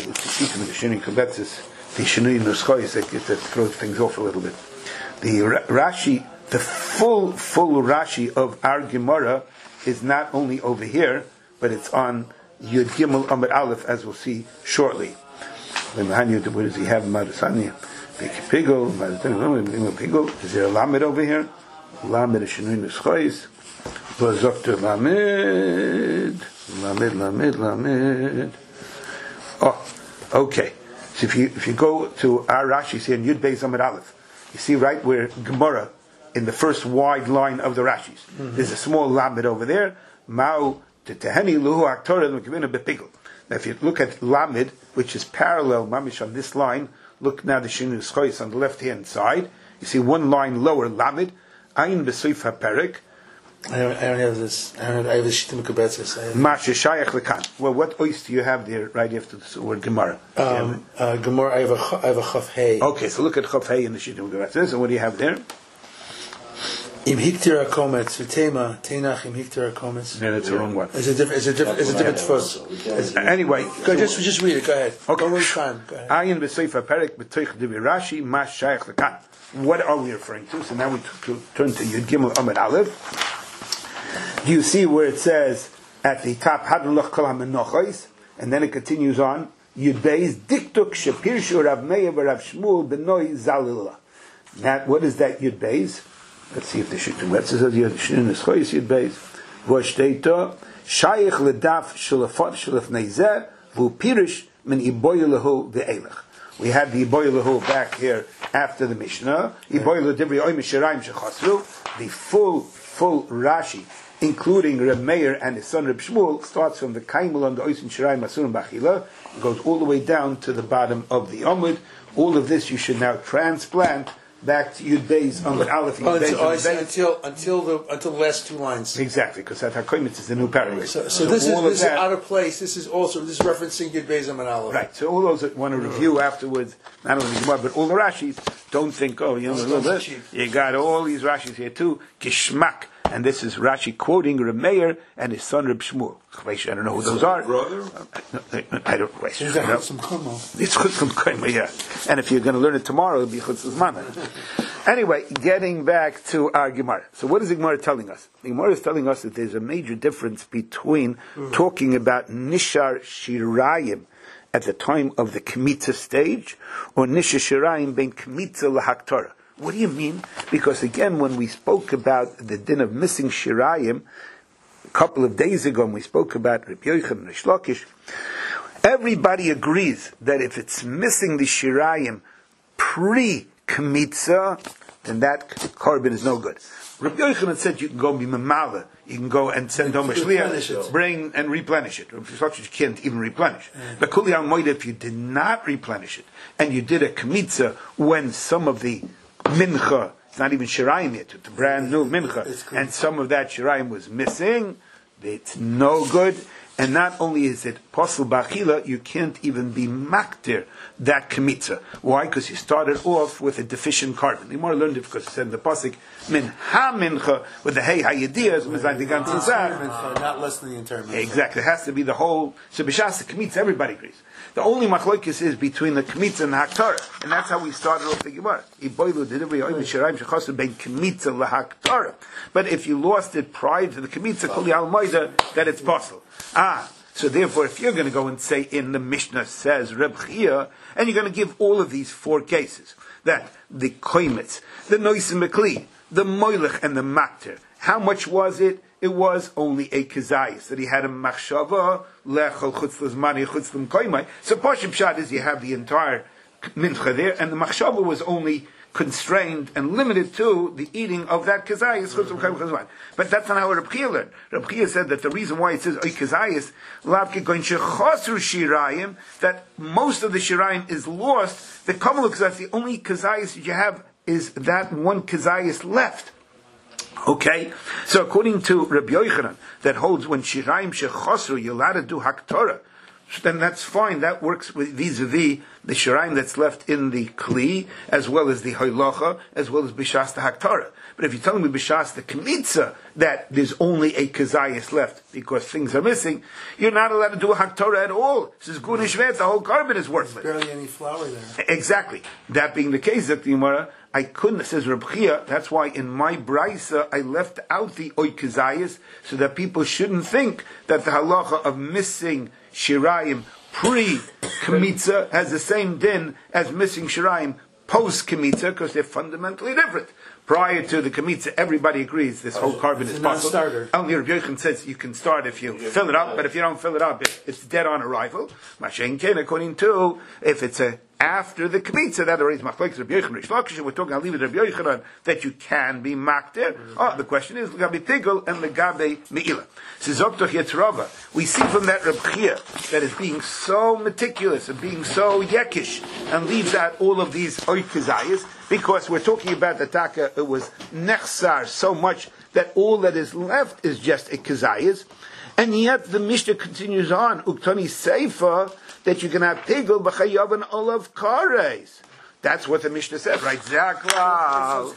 the the Shinui Nuschois that throws things off a little bit. The Rashi, the full, full Rashi of our Gemara is not only over here, but it's on Yud Gimel Amud Aleph, as we'll see shortly. What does he have? Marasani, Pigel, Pigel. Is there a Lamed over here? Lamed Shinui Nuschois. V'zokter lamed, lamed, lamed, lamed. Oh, okay. So if you if you go to our Rashi, see in Yud Beis Amud Aleph, you see right where Gemara in the first wide line of the Rashis. Mm-hmm. There's a small lamed over there. Mao to teheni luhu aktorah l'mekavina bepigel. Now, if you look at lamed, which is parallel mamish on this line, look now the shinu schois on the left hand side. You see one line lower lamed. Ayin b'soif haperik. I don't, I don't have this. I don't have, I have the Shittim Kubetzis. Masha shayach lekan. Well, what ois do you have there right after the word Gemara? Um, uh, Gemara, I have a I have a Chaf Hey. Okay, so look at Chaf Hey in the Shittim Kubetzis, and what do you have there? Im Hiktir HaKometz, Tema, Tenach Im Hiktir HaKometz. Yeah, that's the wrong one. It's a different, it's a different, it's a different first. Anyway, go, just just read it. Go ahead. Okay. Don't waste time. Go ahead. Ayin b'soif haperik b'toich divi Rashi mas shayach lekan. What are we referring to? So now we t- t- turn to Yud Gimel Amud Aleph. Do you see where it says at the top Hadrulach Kol HaMenochos, and then it continues on Yud Beis Diktuk Shapirshu Rav Meir Rav Shmuel Benoi Zalila. That what is that Yud Beis? Let's see if the Shittim says Yud Beis Yud Beis. V'shteito Shayich Ledaf Shalafot Shalafnei Zeh V'Pirish Min Iboyelahu Ve'elech. We had the Iboyelahu back here after the Mishnah. Iboyelahu Dibri Oy Mishirayim Shechasru. The full full Rashi, including Reb Meir and his son Reb Shmuel, starts from the Kaimel on the Oisin Shirayim Asurim Bachila, goes all the way down to the bottom of the Amud. All of this you should now transplant back to Yud Beis Amud Aleph. Yud Beis, Oh, Yud Beis. until until the until the last two lines. Exactly, because that Hakomitz is the new paragraph. So, so, so this is all of this that, is out of place. This is also this is referencing Yud Beis Amud Aleph. Right. So all those that want to review afterwards, not only Gemara but all the Rashis, don't think, oh, you know, a little bit. You got all these Rashis here too. Gishmak. And this is Rashi quoting Reb Meir and his son Reb Shmuel. I don't know who those are. Brother? I don't know. It's Chutzim Komo. It's Chutzim Komo, yeah. And if you're going to learn it tomorrow, it'll be Chutzim Mana. Anyway, getting back to our Gemara. So what is the Gemara telling us? The Gemara is telling us that there's a major difference between mm. talking about Nishar Shirayim at the time of the Kmitza stage or Nishar Shirayim ben Kmitza lahaktorah. What do you mean? Because again, when we spoke about the din of missing Shirayim a couple of days ago, when we spoke about Reb Yochanan and Rish Lakish, everybody agrees that if it's missing the Shirayim pre-Kmitza, then that carbon is no good. Reb Yochanan said you can go be memala, you can go and send home a shliach, bring and replenish it. Reb Lakish can't even replenish. Mm. But Kuli al Moed, if you did not replenish it, and you did a Kmitza when some of the mincha, it's not even shirayim yet, it's a brand new mincha, and some of that shirayim was missing, it's no good. And not only is it posel b'achila, you can't even be maktir that kmitza. Why? Because you started off with a deficient carbon. The more learned it because it said in the pasuk min ha mincha with the hey hayediyas mizayt the ganzen zah. Not less than the entire mincha. Exactly, it has to be the whole. So b'shas the kmitza, everybody agrees. The only machlokes is between the kmitza and the haktara, and that's how we started off the Gemara. But if you lost it prior to the kmitza, kol al moida, that it's possible. Ah, so therefore, if you're going to go and say in the Mishnah says Reb Chia, and you're going to give all of these four cases, that the koimitz, the noisim mekli, the moilech, and the makter, how much was it? It was only a kazayis, that he had a machshava, lechol chutz l'zmani chutz l'mkoimai. So Pashim Pshat is you have the entire mincha there, and the machshava was only constrained and limited to the eating of that kazayis. Mm-hmm. But that's not how Reb Chia learned. Reb Chia said that the reason why it says oy kazayis, lavke goin shechosru shirayim, that most of the shirayim is lost. The kamal kazayis, the only kazayis that you have is that one kazayis left. Okay, so according to Rabbi Yochanan, that holds when shirayim shechosru, you're allowed to do haktorah, then that's fine. That works with vis-a-vis the shirayim that's left in the kli, as well as the hoylacha, as well as bishas the haktorah. But if you're telling me bishas the kmitza that there's only a kazayis left because things are missing, you're not allowed to do a haktorah at all. This is gunish vet. The whole carbon is worthless. There's barely any flour there. Exactly. That being the case, that the Gemara, I couldn't, says Reb Chia, that's why in my brisa I left out the oikazayis, so that people shouldn't think that the halacha of missing shirayim pre-kmitza has the same din as missing shirayim post Kemitza, because they're fundamentally different. Prior to the Kemitza, everybody agrees this whole carbon it's is a possible. non-starter. Only Rabbi Yochanan says you can start if you fill it up, but if you don't fill it up, it, it's dead on arrival. Mashen Ken, according to, if it's a after the Kemitza, that already is Machlokes Rabbi Yochanan Rish Lakish, we're talking, I'll leave it Rabbi Yochanan, that you can be makter. Oh, the question is, Legabe Pigel and Legabe Me'ila. Says Zoktoch Yetzrava. We see from that Reb Chia that is being so meticulous and being so yekish and leaves out all of these oikizayas, because we're talking about the taka, it was nechsar so much that all that is left is just a kizayas. And yet the Mishnah continues on, Uktani Seifa, that you can have pigel b'chayav and olav kares. That's what the Mishnah said, right? Zakla.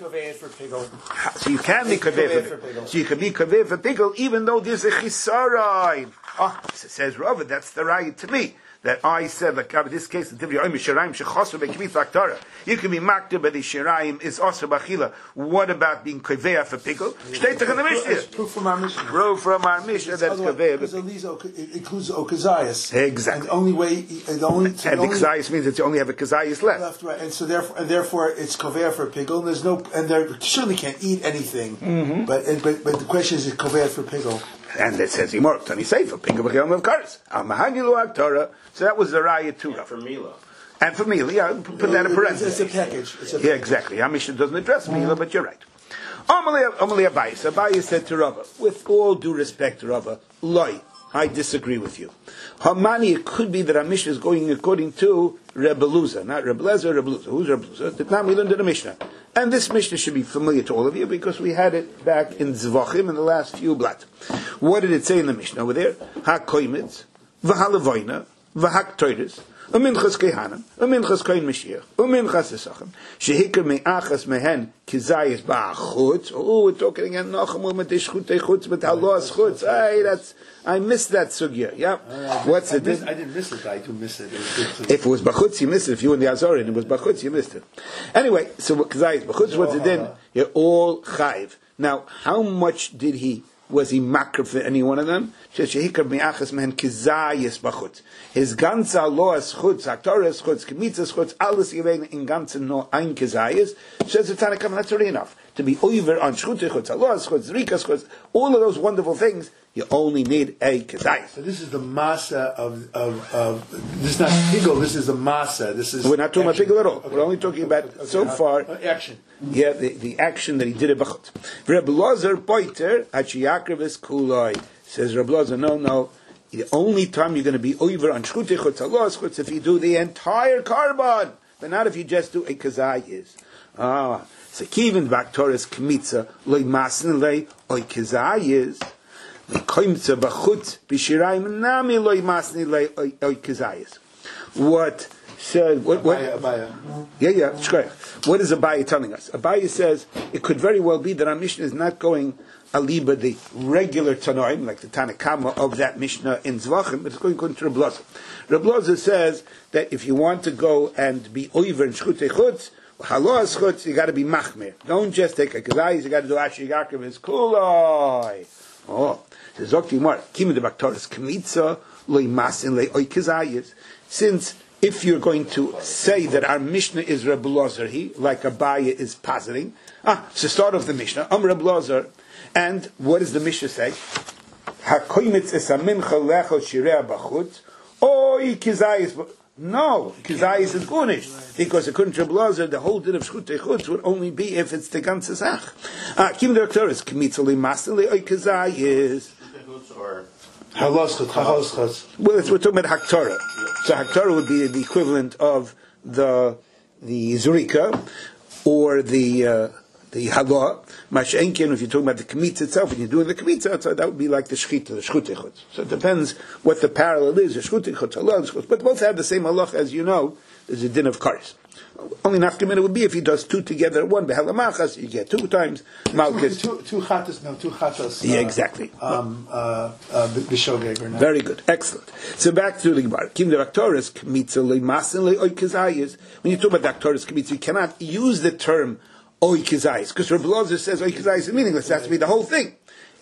So you can be kaveh for pigel. So you can be kaveh for pigel, even though there's a chisarai. Oh, so says Rava, that's the right to me. That I said, like in this case, the Divya Omer Shiraim Shechasu Bekvit Laktara. You can be makter, but the Shiraim is also Bachila. What about being Kaveya for pickle? Shteitach in the Mishnah. Proof from our Mishnah. Proof from our Mishnah that's Kaveya. Because at least it includes Okazayas. Exactly. And the only way, the only, and the Kazayas means that you only have a Kazayas left. left. Right. And so therefore, and therefore it's Kaveya for pickle. And there's no, and they certainly can't eat anything. Mm-hmm. But, and, but but the question is, is Kaveya for pickle? And it says Imor Tani Sefer Pickle B'Chayom of Kares Al Mahagilu Aktora. So that was the Raya too. And for Mila. And for Mila, yeah, put that in parentheses. It's a package. It's a yeah, exactly. Our Mishnah doesn't address Mila, but you're right. Amalei Abayis. Abayis said to Rava, with all due respect to Rava, Loi, I disagree with you. Hamani, it could be that our Mishnah is going according to Rebbe Luza, not Rebbe Lezer, Rebbe Luza. Who's Rebbe Luza? The time we learned in the Mishnah. And this Mishnah should be familiar to all of you because we had it back in Zvachim in the last few blat. What did it say in the Mishnah over there? Ha-koimitz, v'ha-levoina, v'ha-ktoiris, u'minchas kehanim, u'minchas koin Mashiach, u'minchas esachim, shehikar me'achas mehen kizayis ba'achutz. Oh, we're talking again, Nachum u'matish chutei chutz, but halos chutz. Hey, that's, I missed that sugya. Yeah. Uh, What's I it? Missed, I didn't miss it. I do miss it. It was if it was bachutz, you missed it. If you were in the Azorin, it was bachutz, you missed it. Anyway, so kizayis bachutz, what's it in? You're all chayiv. Now, how much did he? Was he makr for any one of them? His ganza loas chutz, aktoras chutz, kemitzas chutz, alles given in ganzen no ein kizayis. Says the Tanakh, that's already enough. To be over on shchute chutz, aloas chutz, rikas chutz, all of those wonderful things, you only need a kizayis. So this is the masa of, of, of this is not pigel, this is the masa. This is We're not talking action. about pigel at all. Okay. We're only talking about, Okay. so far, Uh, action. yeah, the, the action that he did at Bachut. Reb Lozer poiter achiyakrevis kuloi. Says Reb Lozer, no, no. The only time you're going to be over on shchute chutz, alos chutz, if you do the entire carbon, but not if you just do a kazayis. Ah, so kivin baktoris kmitza loy masin lei oy kazayis. Lekoimtza bachut b'shirayim nami loy masin lei oy kazayis. What said? What? what Abaya, Abaya. Yeah, yeah, shkoyach. What is Abaya telling us? Abaya says it could very well be that our Mishnah is not going aliba the regular Tanoim, like the Tanakama of that Mishnah in Zvachim, but it's going according to Reb Lozer. Reb Lozer says that if you want to go and be over in Shchutei Chutz, Halos Chutz, you got to be machmir. Don't just take a kazayis, you got to do Ashi Yaakov is kuloi. Oh, says Zokti Mar, Kim de Baktoris Kmitza, loy masin le oy kazayis. Since if you're going to say that our Mishnah is Reb Lozer, he, like Abaya is positing, ah, so start off the Mishnah, Am Reb Lozer, and what does the Mishnah say? HaKoimitz es amincha lecho shirea bachutz, oy kizayis. No, kizayis is punished because according to Reb Lozer, the whole din of shchutei chutz would only be if it's the ganze sach. Ah, kim der is kmitzali masli oy kizayis. Or Halos chutz, halos chutz. Well, it's, we're talking about Haktorah. So Haktorah would be the equivalent of the the Zurika or the uh, the Halah. Mashenkin, if you're talking about the Kmitza itself, and you're doing the Kmitza, so that would be like the Shchita, the Shchutei Chutz. So it depends what the parallel is, the Shchutei Chutz, Halah, Shchutz. But both have the same halach, as you know, there's a din of Kares. Only nafkamina would be if he does two together at one. Behalamachas, you get two times. Malchus. Two, two, two chatas, no, two chatas. Yeah, uh, exactly. Um, uh, uh, b'shogeg or not. Very good, excellent. So back to the Gemara. Kim the Raktoris kmitza leimasin leoy kizayis. When you talk about Raktoris kmitza, you cannot use the term oy kizayis because Reb Lozer says oy kizayis is meaningless. It has to be the whole thing.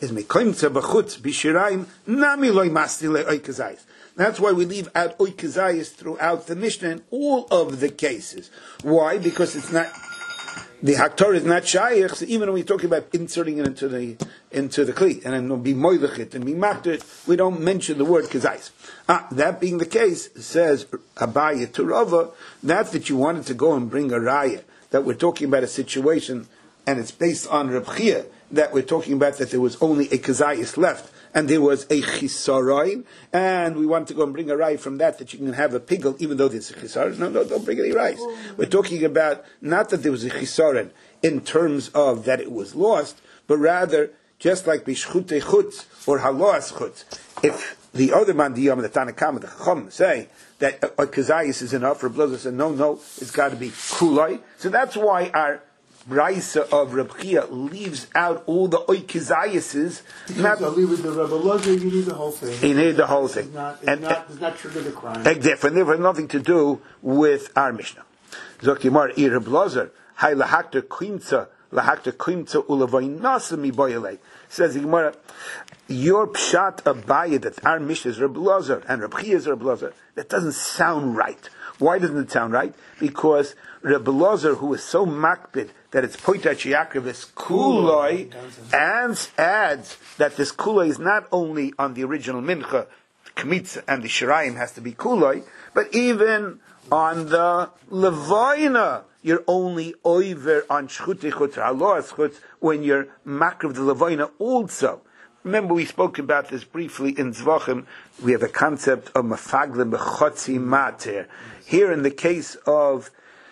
is mekoimtza b'chutz b'shiraim nami loy masti le'oikazayis. That's why we leave out oikazayis throughout the Mishnah in all of the cases. Why? Because it's not, the haktor is not shaykh, so even when we're talking about inserting it into the into the kli, and then be moidachit and be makter, we don't mention the word kazayis. Ah, that being the case, says Abaye to Rava, that that you wanted to go and bring a raya, that we're talking about a situation, and it's based on Reb Chia, that we're talking about that there was only a kazayis left, and there was a chisaroin, and we want to go and bring a raya from that, that you can have a pigel, even though there's a chisaroin. No, no, don't bring any rice. We're talking about, not that there was a chisaroin, in terms of that it was lost, but rather, just like bishchute chutz, or halos chutz, if the other mandiyam, the Tanakama, the Chacham, say that a, a kazayis is enough, Reb Elazar said, no, no, it's got to be kulai. So that's why our Braisa of Reb Chia leaves out all the oikazayises. Because I leave it to Reb Elazar, you need the whole thing. You need the whole thing. It's not, it's and not, it's not trigger the crime. Exactly. And therefore nothing to do with our Mishnah. Zok Yimar, I Reb Elazar, hay lahakta kuimtza, lahakta kuimtza ulavaynasa mi boyelei. Says the Gemara, your pshat Abaye that our Mishnah is Reb Elazar and Reb Chia is Reb Elazar, that doesn't sound right. Why doesn't it sound right? Because Reb Elazar, who is so makbid that it's poitach yaakov is kuloi, and adds that this kuloi is not only on the original mincha, kmitza, and the shirayim has to be kuloi, but even on the levaina, you're only over on shchute chutz, aloas chutz, when you're makriv the levaina also. Remember, we spoke about this briefly in Zvachim. We have a concept of mafaglim b'chotzi mater. Here, in the case of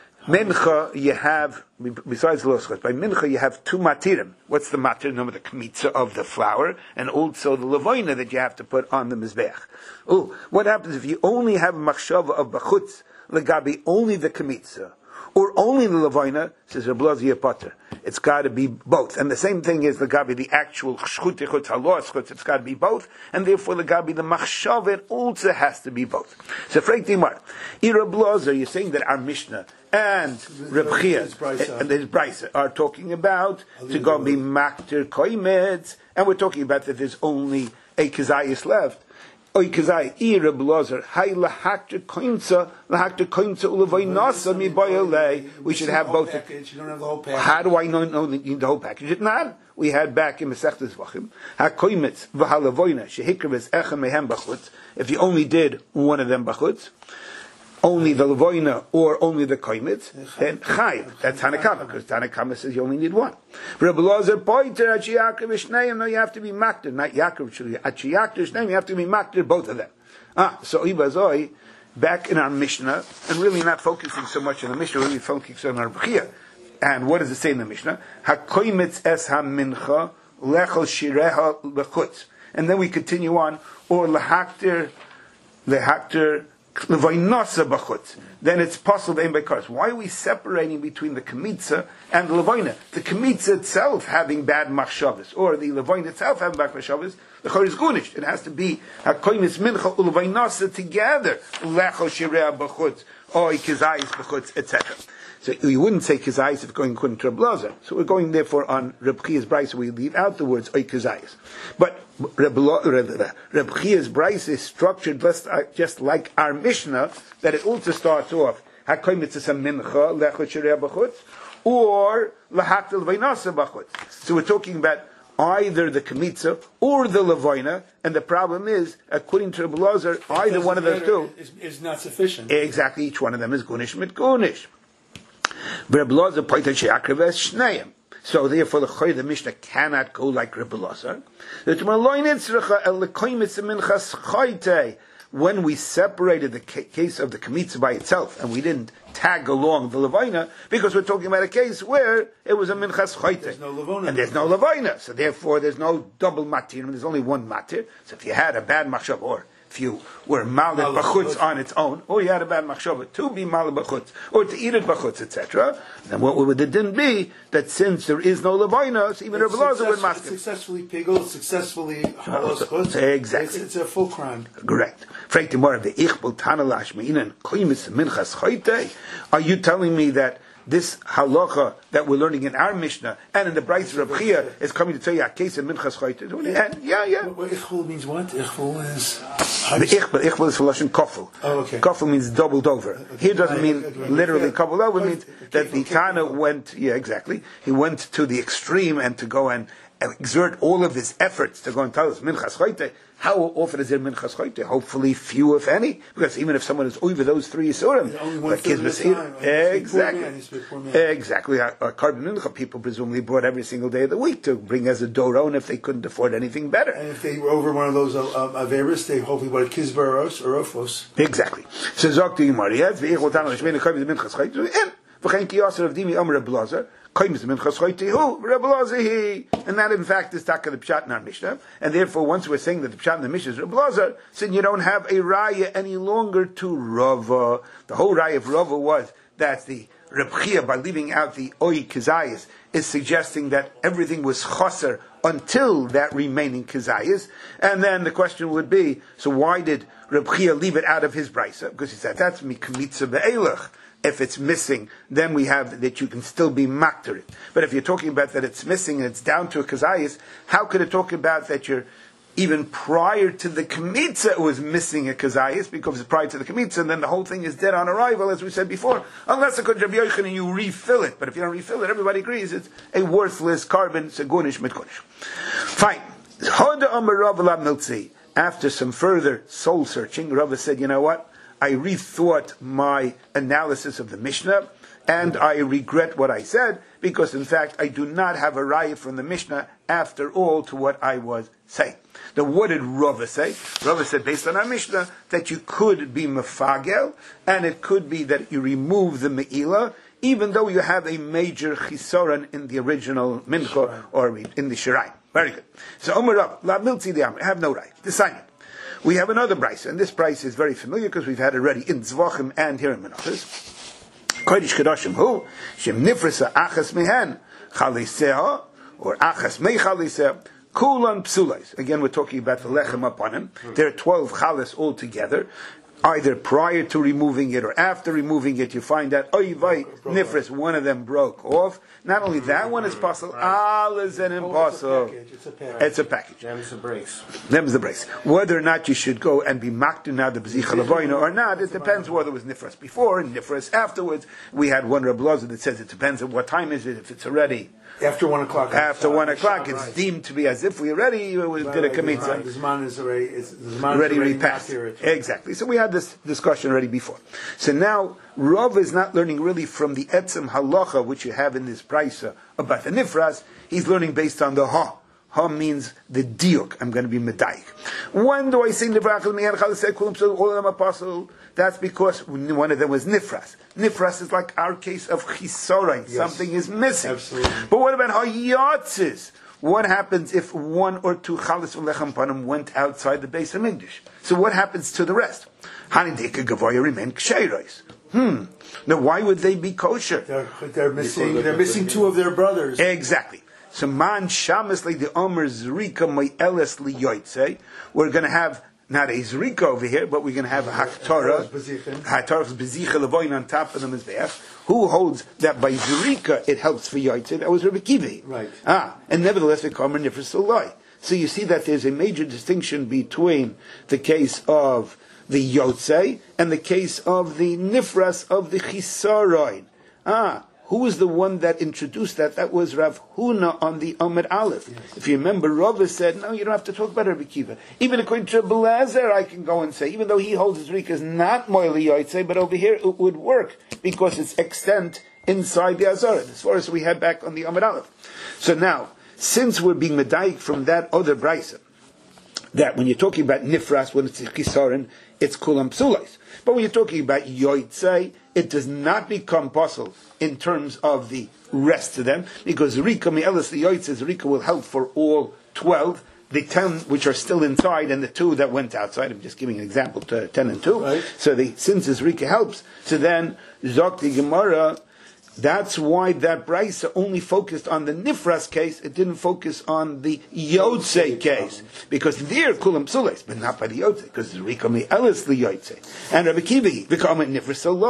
mincha, you have, besides loschot, by mincha you have two matirim. What's the matir? Number the kmitza of the flour, and also the levoina that you have to put on the mizbeach. Oh, what happens if you only have a machshava of bachutz, legabi, only the kmitza, or only the levoina? Says Reb Elazar Potter. It's got to be both. And the same thing is the gabi, the actual chutz, chutz, halos chutz, it's got to be both. And therefore the gabi, the machshav, it also has to be both. So, Frank Dimar, Reb Elazar, you're saying that our Mishnah and Reb Chia and his Braisa are talking about to go and be makter koimets, and we're talking about that there's only a kazayis left. Oy kazai, I Reb Elazar, hay lahakter koimtza, lahakter koimtza ulevay nasa mi boyalei. We should have both. Package. You don't have the whole package. How do I know, know that you need the whole package? It's not. We had back in Masechtas Zvachim, hakoimetz v'halavoina shehikreves echem mehem bachutz. If you only did one of them bachutz, only the levoina or only the koimetz, then chayiv. That's Tanakama, because Tanakama says you only need one. Reb Elazar pointer at Yaakov Shneim. No, you have to be makter, not Yaakov. At Yaakov Shneim, you have to be makter, both of them. Ah, so Ibazoi, back in our Mishnah, and really not focusing so much on the Mishnah, really focusing on our Bechia. And what does it say in the Mishnah? Hakoimetz es ha-mincha lechol shireha lechutz. And then we continue on, or lehakter, lehakter, then it's possible in because. Why are we separating between the kemitza and the levoina? The kemitza itself having bad machshavas, or the levoina itself having bad machshavas, the chor is gunished. It has to be hakoimis mincha ulevainasa together, lechol shirea b'chutz, or kizayis b'chutz, et cetera. So you wouldn't say kizayis if going according to Reb Elazar. So we're going therefore on Reb Chia's Braisa. We leave out the words oy kizayis. But Reb, Reb, Reb Chia's Braisa is structured just, uh, just like our Mishnah, that it also starts off hakoy mitzvah mincha lechot shirei b'chutz or lahaktel v'nasa b'chutz. So we're talking about either the kemitza or the levoina, and the problem is, according to Reb Elazar, either one of those two is, is not sufficient. Exactly, each one of them is gunish mit gunish. Reb Elazar pointed she'akrev es shneim. So therefore, the the Mishnah cannot go like Reb Elazar. When we separated the case of the kemitza by itself, and we didn't tag along the levaina, because we're talking about a case where it was a minchas choite, there's no levaina, and there's no levaina, so therefore there's no double matir, there's only one matir. So if you had a bad machshav, or if you were malad b'chutz on its own, or you had a bad machshava to be malad b'chutz, or to eat it b'chutz, et cetera, then what would it then be that since there is no levaina, so even Reb Elazar would mask it. Successfully piggled, successfully halos chutz. Exactly. It's, it's a full crime. Correct. Are you telling me that this halacha that we're learning in our Mishnah and in the Brayz of Reb Chia is coming to tell you a case of Minchas Choyte. And yeah, yeah. What Ichvul means what? Ichvul is... The Ichvul, Ichvul is for Lashon Kofel. Oh, okay. Kofel means doubled over. Okay. Here doesn't mean Okay. literally Yeah. coupled over. It means Okay. that the Kana went, yeah, exactly. He went to the extreme and to go and exert all of his efforts to go and tell us Minchas Choyte. How often is there Minchas Choyte? Hopefully few, if any. Because even if someone is over those three Yisurim, like Kizbas, exactly. Exactly. A, a carbon Mincha people presumably brought every single day of the week to bring as a doron if they couldn't afford anything better. And if they were over one of those uh, um, Averis, they hopefully bought a Kizbar or Ofos. Exactly. So Zokti Gemara, yes, ve'ich otan l'shmein l'kayim Minchas Choyte, and v'chein ki yasser of dimi Amar Reb Elazar, and that in fact is taka the pshat in our Mishnah, and therefore once we're saying that the pshat in the Mishnah is Reb Elazar, so you don't have a raya any longer to Rava. The whole raya of Rava was that the Reb Chia, by leaving out the Oy Kizayis, is suggesting that everything was chaser until that remaining Kizayis, and then the question would be, so why did Reb Chia leave it out of his brisa? Because he said that's mikmitza be'elach. If it's missing, then we have that you can still be makter it. But if you're talking about that it's missing and it's down to a kazayis, how could it talk about that you're even prior to the kmitza it was missing a kazayis because it's prior to the kmitza, and then the whole thing is dead on arrival, as we said before, unless it could Rabbi Yochanan and you refill it. But if you don't refill it, everybody agrees it's a worthless carbon segunish mitkunish. Fine. Hoda Amar Rav Lab Miltzi. After some further soul searching, Rava said, you know what? I rethought my analysis of the Mishnah, and I regret what I said, because in fact I do not have a raya from the Mishnah after all to what I was saying. Now what did Rava say? Rava said, based on our Mishnah, that you could be mefagel, and it could be that you remove the me'ilah, even though you have a major chisoran in the original mincha, or in the shirayim. Very good. So Omer Rava, la miltzi de Amr, have no raya. Decide it. We have another brisa, and this brisa is very familiar because we've had it already in Zvachim and here in Menachos. Kodesh Kedoshim hu shem nifresa achas mehen chalisea or achas mei chalisea kulan psulais. Again, we're talking about the lechem upon him. There are twelve chalas altogether. Either prior to removing it or after removing it, you find that oy vay nifres, one of them broke off. Not only that one is possible, all is an impossible. It's a package. It's a package. Them's the brace. Them's the brace. Whether or not you should go and be makdu now the b'zicha lavoina or not, it depends whether it was nifras before and nifras afterwards. We had one Reb Elazar that says it depends on what time is it. If it's already After one o'clock. after one o'clock, it's right. Deemed to be as if we already we did a kamitza. The Zman is already, it's, the Zman Already is already repassed. not Exactly. So we had this discussion already before. So now Rav is not learning really from the etzem halacha which you have in this brisa about the nifras. He's learning based on the ha. Ha means the diuk. I'm going to be medayik. When do I say nivrachel miyan chalisei kulam psul all of them apostle? That's because one of them was nifras. Nifras is like our case of chisorain. Yes. Something is missing. Absolutely. But what about hayatzis? What happens if one or two chalas v'lechem panim went outside the base of Migdash? So what happens to the rest? Hanideka gavoya remain ksheiros. Hmm. Now why would they be kosher? They're, they're missing. They're missing two of their brothers. Exactly. So man shamas like the omer zrika mo'eles liyoytze. We're going to have not a zrika over here, but we're going to have a haktorah. Haktorah's bezicha levoin on top of the mizbeach. Who holds that by zrika it helps for yoytze? That was Rabbi Kivi. Right. Ah, and nevertheless we come nifras loy. So you see that there's a major distinction between the case of the yotze and the case of the nifras of the chisaroin. Ah. Who was the one that introduced that? That was Rav Huna on the Amud Aleph. Yes. If you remember, Rava said, no, you don't have to talk about Rabbi Kiva. Even according to Belazer, I can go and say, even though he holds his Rika is not Moili Yoitze, but over here it would work, because it's extent inside the Azara, as far as we had back on the Amud Aleph. So now, since we're being medayik from that other brisa, that when you're talking about Nifras, when it's Chisaron, it's Kulam Psulais. But when you're talking about Yoitze, it does not become possible in terms of the rest of them, because Rika Me'elis, the Yoitzes, Rika will help for all twelve, the ten which are still inside and the two that went outside. I'm just giving an example to ten and two. Right. So the, since this Rika helps, so then Zok Gemara, that's why that brisa only focused on the Nifras case. It didn't focus on the Yotze case, because there Kulam Psules, but not by the Yotze, because it's Rika Me'elis the Yotze. And Rabbi Kivi become a Nifras Soloi.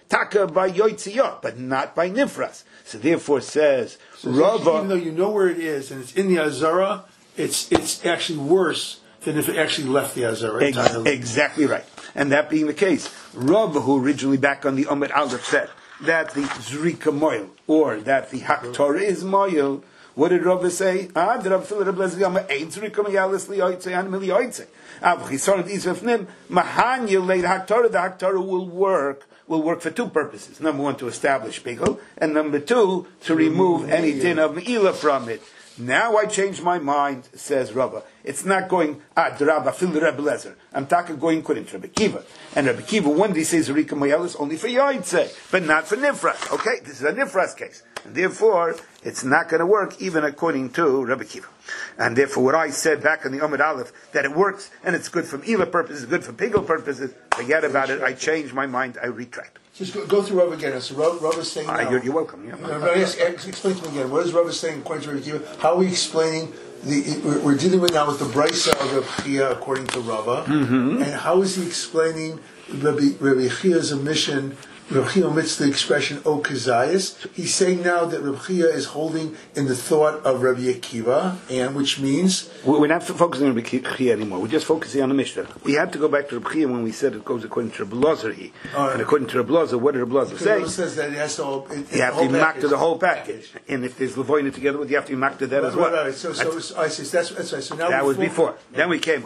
taka by yoitziyah, but not by nifras. So therefore says so Rava, even though you know where it is and it's in the azara, it's it's actually worse than if it actually left the azara. Ex- exactly right. And that being the case, Rava, who originally back on the Omer Aleph said that the zrika moil or that the haktorah is moil. What did Rava say? Ah, did Rava fill it up? Ain't zrika moyalis liyoytze and miliyoytze. Avchisar d'isvefnim mahanya leid haktorah. The haktorah will work. Will work for two purposes. Number one, to establish pigel, and number two, to remove any din of meila from it. Now I changed my mind, says Rava. It's not going ad Rabba fil Rebbe Lezer. I'm talking going according to Rebbe Kiva. And Rebbe Kiva, one day says Rika Moyelis only for Yoitze, but not for Nifras. Okay, this is a Nifras case. And therefore, it's not going to work even according to Rebbe Kiva. And therefore, what I said back in the Omid Aleph, that it works and it's good for Ela purposes, good for Pigel purposes, forget about it. I changed my mind. I retract. Just go, go through Rava again. So Rava, Rava is saying now. Uh, you're, you're welcome. Yeah. No, no, yes, explain to me again. What is Rava saying according to Rebbe Kiva? How are we explaining the? We're, we're dealing with now with the brisa of Rebbe Chia according to Rava, mm-hmm. and how is he explaining Rebbe, Rebbe Chia's omission? Rebbe Chia omits the expression "O Kazayas." He's saying now that Rebbe Chia is holding in the thought of Rebbe Akiva, and which means we're not focusing on Rebbe Chia anymore. We're just focusing on the Mishnah. We had to go back to Rebbe Chia when we said it goes according to Rebbe Lozer. He right. And according to Rebbe Lozer, what did Rebbe Lozer say? Rebbe says that it has to. It, you have to be marked to the whole package, and if there's Levoina together with, you have to be marked to that right, as well. Right, right. So, so, so I see. That's, that's right. So now that was before. Yeah. Then we came.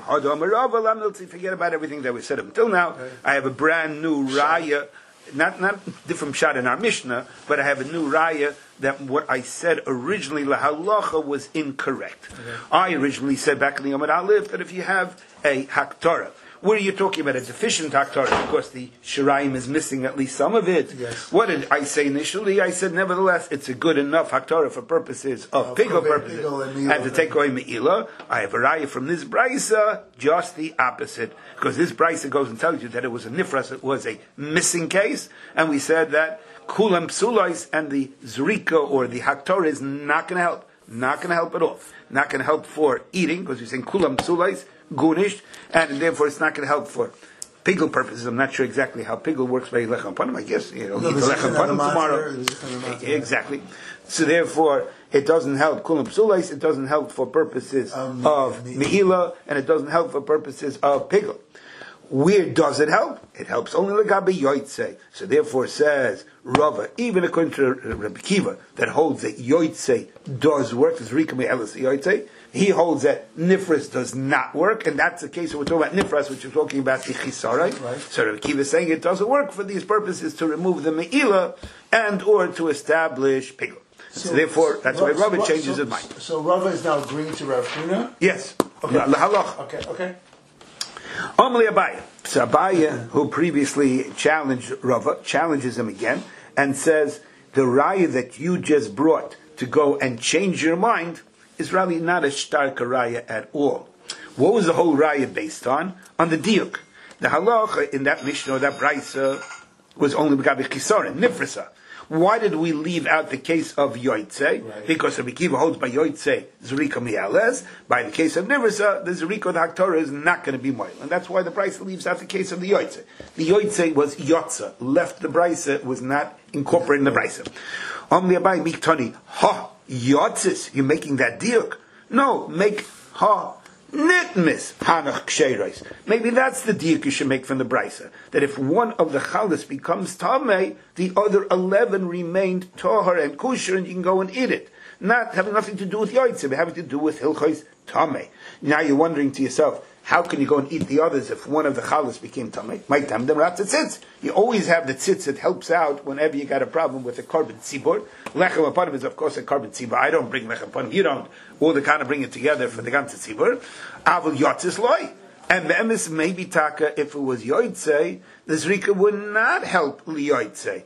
Forget about everything that we said until now. Okay. I have a brand new raya. Not not different shot in our Mishnah, but I have a new raya that what I said originally lahalacha was incorrect. Okay. I originally said back in the Yom Aleph that if you have a haktorah, where you're talking about a deficient haktorah, because the shirayim is missing at least some of it. Yes. What did I say initially? I said nevertheless it's a good enough haktorah for purposes of uh, pigel purposes and, and to take away me'ilah. I have a raya from this brisa, just the opposite. Because this brisa goes and tells you that it was a nifras, it was a missing case, and we said that kulam psulais and the zrika or the haktorah is not going to help, not going to help at all, not going to help for eating because you're saying kulam psulais gunish, and therefore it's not going to help for pigel purposes. I'm not sure exactly how pigel works by lechem panim. I guess you know, eat the lechem panim tomorrow. Exactly. So therefore, it doesn't help kulam psulais. It doesn't help for purposes um, of meila, and it doesn't help for purposes of pigel. Where does it help? It helps only legabe yoitze. So therefore, says Rava, even according to Rebbe Kiva, that holds that yoitze does work. There's rikame elis yoitze. He holds that nifras does not work, and that's the case. We're talking about nifras, which we're talking about the chisarai. Right. So Rebbe Kiva is saying it doesn't work for these purposes to remove the meila and or to establish pigel. So, so therefore, that's so, why Rava so, changes so, his mind. So Rava is now agreeing to Rav Huna? Yes. Okay. Lahalach. Okay. Okay. Omli Abaya. So Abaya, who previously challenged Rava, challenges him again and says the raya that you just brought to go and change your mind is really not a stark raya at all. What was the whole raya based on? On the diuk. The halacha in that Mishnah, that brisa, was only b'gabi chisaron, nifrasa. Why did we leave out the case of Yoitze? Right. Because Rebbe Kiva holds by Yoitze Zerika Miales. By the case of Nivasa, the Zerika the Haktorah is not going to be Moil. And that's why the Brisa leaves out the case of the Yoitze. The Yoitze was Yotza, left the Brisa, was not incorporated in the Brisa. Om Liabai Miktoni, ha, Yotzis, you're making that diuk. No, make ha. Nitmis hanach ksheros. Maybe that's the diuk you should make from the brisa. That if one of the chalas becomes tamei, the other eleven remained tahar and kosher, and you can go and eat it. Not having nothing to do with yotzim, but having to do with hilchos tamei. Now you're wondering to yourself, how can you go and eat the others if one of the chalas became tamei? My tam them rat tzitz. You always have the tzitz that helps out whenever you got a problem with a carbon tzibur. Lechem apanim is of course a carbon tzibur. I don't bring lechem apanim. You don't. All the kind of bring it together for the ganze tzibur. Avul yotzis loy. And me'emis maybe taka, if it was yoitze, the zrika would not help liyoitze.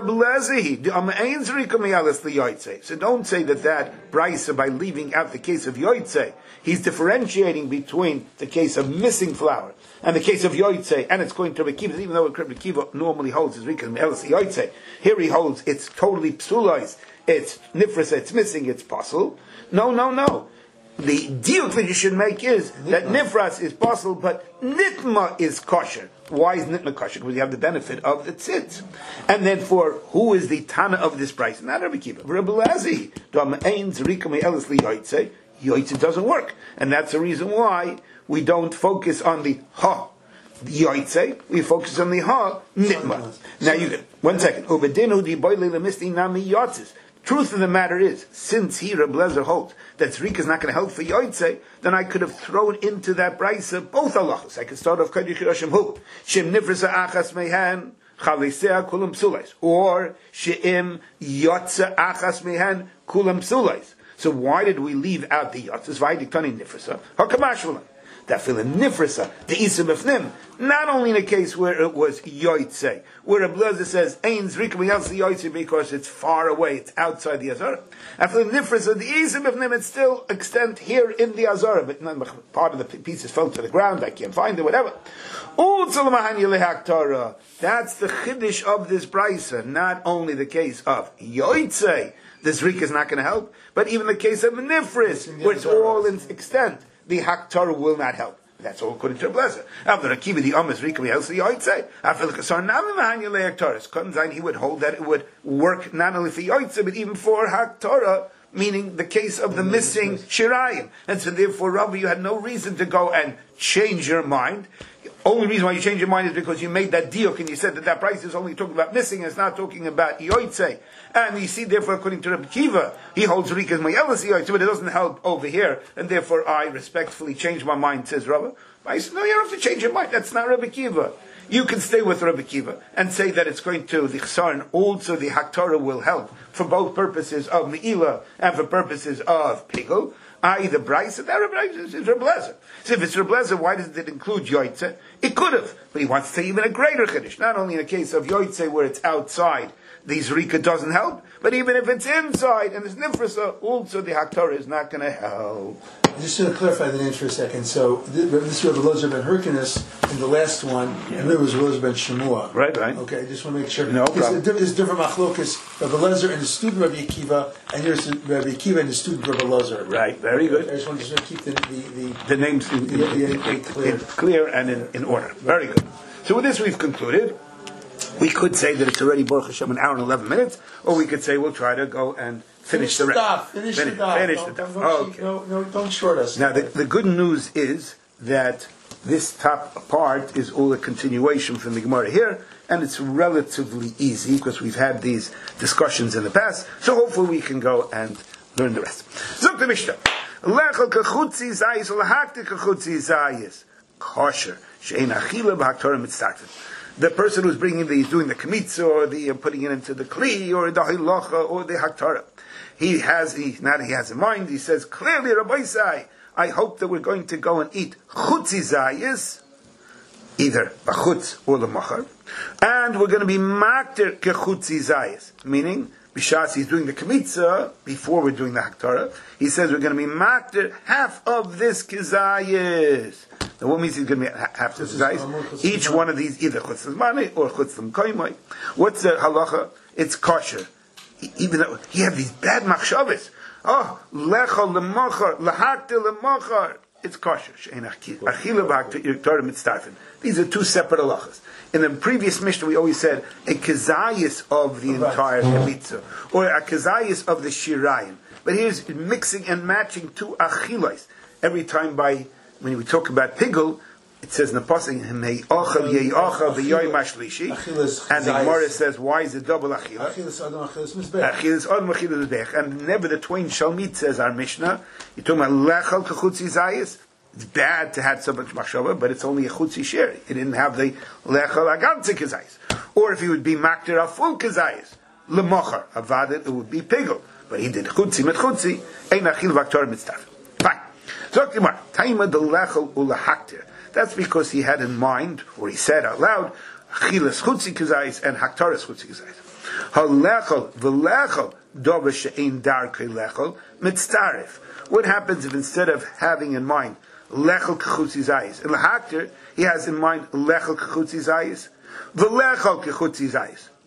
So don't say that that brisa, by leaving out the case of yoitze, he's differentiating between the case of missing flour and the case of yoitze, and it's going to Rebbe Kiva, even though Rebbe Kiva normally holds his zrika me'elis yoitze. Here he holds it's totally psulais, it's nifrasa, it's missing, it's possible. No, no, no. the deal that you should make is nitma. That nifras is possible, but nitma is kosher. Why is nitma kosher? Because you have the benefit of the tzitz. And then for who is the tana of this price? Not Rabbi Kiva. Rabbi Lazi. Yoitze doesn't work. And that's the reason why we don't focus on the ha. Yoitze, we focus on the ha nitma. Now you can, one second. Truth of the matter is, since he, Reb Lezer, holds that Zrika is not going to help for Yoitze, then I could have thrown into that brisa both halachas. I could start off Kodesh Hiroshim Hu, Shem Nifrisa Achas Mehan, Chalisea Kulam Psulais, or Sheim Yotze Achas Mehan Kulam Psulais. So why did we leave out the Yotzes? Why did Tani Nifrisa? Hakamashvalim. That filim nifrisa, the isim b'fnim, not only in a case where it was yoitze, where a blazer says ein zrika else the yoitze because it's far away, it's outside the azara. And filim nifrisa, the isim b'fnim, it's still extent here in the azara, but not, part of the pieces fell to the ground, I can't find it, whatever. That's the chiddush of this brisa. Not only the case of yoitze, the zrika is not going to help, but even the case of nifris, where it's all in extent. The haktar will not help. That's all according to the blazer. After the kiva, the amas rika else the yoitze. After the kasar nami mahanya leaktaris. Couldn't he would hold that it would work not only for yoitze but even for haktara, meaning the case of the missing shirayim. And so therefore, Rabbi, you had no reason to go and change your mind. The only reason why you changed your mind is because you made that diuk and you said that that price is only talking about missing and it's not talking about yoitze. And you see, therefore, according to Rabbi Kiva, he holds Rika as my eldest yoitze, but it doesn't help over here, and therefore I respectfully change my mind, says Rabbi. I said, no, you don't have to change your mind. That's not Rabbi Kiva. You can stay with Rabbi Kiva and say that it's going to, the chsar and also the haktara will help for both purposes of Me'ilah and for purposes of Pigel. that is, the Bryce, and that is Reb Lezer. So if it's Reb Lezer, why does it include Yoitze? It could have, but he wants to say even a greater Chiddush. Not only in a case of Yoitze where it's outside, the Zrika doesn't help, but even if it's inside and it's Nifrasa, also the Haktorah is not going to help. Just to clarify the name for a second, so this Rebbe Lozer ben Hyrcanus, and the last one, yeah. and it was Lozer ben Shemua. Right, right. Okay, I just want to make sure. No problem. There's different machlokas, Rebbe Lozer and the student Rebbe Akiva, and here's Rebbe Akiva and the student Rebbe Lozer. Right, very good. I just want to keep the the, the, the names in, in, in, in, in, clear. clear and in, in order. Very good. So with this we've concluded. We could say that it's already Baruch Hashem an hour and eleven minutes, or we could say we'll try to go and finish, finish the rest. Finish, finish the daf. Finish don't, the daf. Don't, okay. no, no, don't short us. Now the, the good news is that this top part is all a continuation from the Gemara here, and it's relatively easy because we've had these discussions in the past. So hopefully we can go and learn the rest. Zok the Mishnah. Lechel kachutzi zayis ulahakti kachutzi zayis kosher she'en achila b'haktorah mitzartin. The person who's bringing the, he's doing the kmitza or the uh, putting it into the kli or the hilacha or the haktara. He has, he, not he has in mind, he says clearly, Rabbi Sai, I hope that we're going to go and eat chutzi zayis, either bachutz or lemachar, and we're going to be makter kechutzi zayis, meaning, b'shas he's doing the kmitza before we're doing the haktara. He says we're going to be makter half of this kizayis. Now what means he's going to be half this zayis? Each one of these, either chutz l'zmani or chutz l'mkoimai. What's the halacha? It's kosher. Even though he had these bad machshavas. Oh, lecha lemachar, lahakte lemachar. It's kosher. These are two separate halachas. In the previous Mishnah, we always said a kazayis of the entire kmitza, or a kazayis of the shirayim. But here's mixing and matching two achilais. Every time by, when we talk about pigul, it says in the pasuk, "Himei ochel ye'ochel v'yoyim hashlishi," and the Gemara says, "Why is it double achila?" Achilas adam, achilas mizbech. Achilas adam, achilas mizbech, and never the twain shall meet. Says our Mishnah. You're talking about lechel kachutzi zayis. It's bad to have so much machshava, but it's only a chutzi sheri. It didn't have the lechel aganzi kazayis. Or if he would be makter a full kazayis, lemocher avadet, it would be pigul. But he did chutzi mit chutzi, ein achil v'aktor mitztaf. Fine. So Gemara, taima de lechel ulahakter. That's because he had in mind, or he said out loud, achilas chutzi kazayis and haktaras chutzi kazayis. Halechel v'lechel dova she'ein darkei lechel mitztarif. What happens if instead of having in mind lechel kechutzi zayis, in lahakter he has in mind lechel kechutzi zayis, v'lechel kechutzi zayis.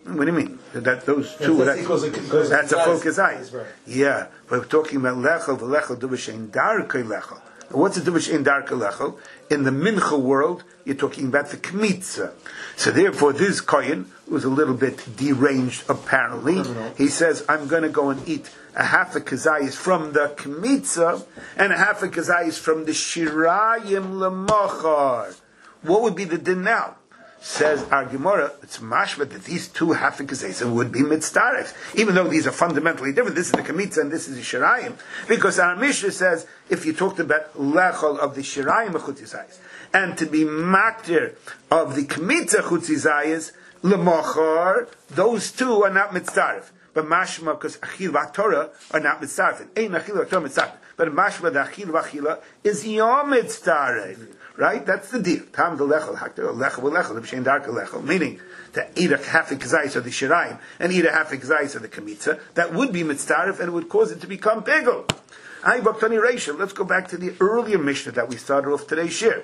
What do you mean? That those two. Yes, That, equals a- equals that's a a focus eye. that's right. Yeah, but we're talking about lechel v'lechel duvashein darkei lechel. What's a duvashein darkei lechel? In the mincha world, you're talking about the kmitza. So therefore, this kohen was a little bit deranged. Apparently, he says, "I'm going to go and eat a half a kazayis from the kmitza and a half a kazayis from the shirayim lemachar." What would be the din now? Says our Gemara, it's mashma that these two half a kazayis would be mitzdaref, even though these are fundamentally different. This is the kmitza and this is the shirayim, because our Mishnah says if you talked about lechol of the shirayim chutzizayis and to be maktir of the kmitza chutzizayis lemachar, those two are not mitzdaref. But mashma, because achil v'torah are not mitzdaref. Ein achil v'torah mitzdaref. But mashma the achil v'achila is yom mitzdaref. Right? That's the deal. Tam the lechel hakter, lechel v'lechel, the b'shein darka lechel. Meaning, to eat a half a kazayis of the shirayim and eat a half a kazayis of the kamitza, that would be mitzdaref and it would cause it to become pigel. Ay baktani reisha. Let's go back to the earlier Mishnah that we started off today's shir.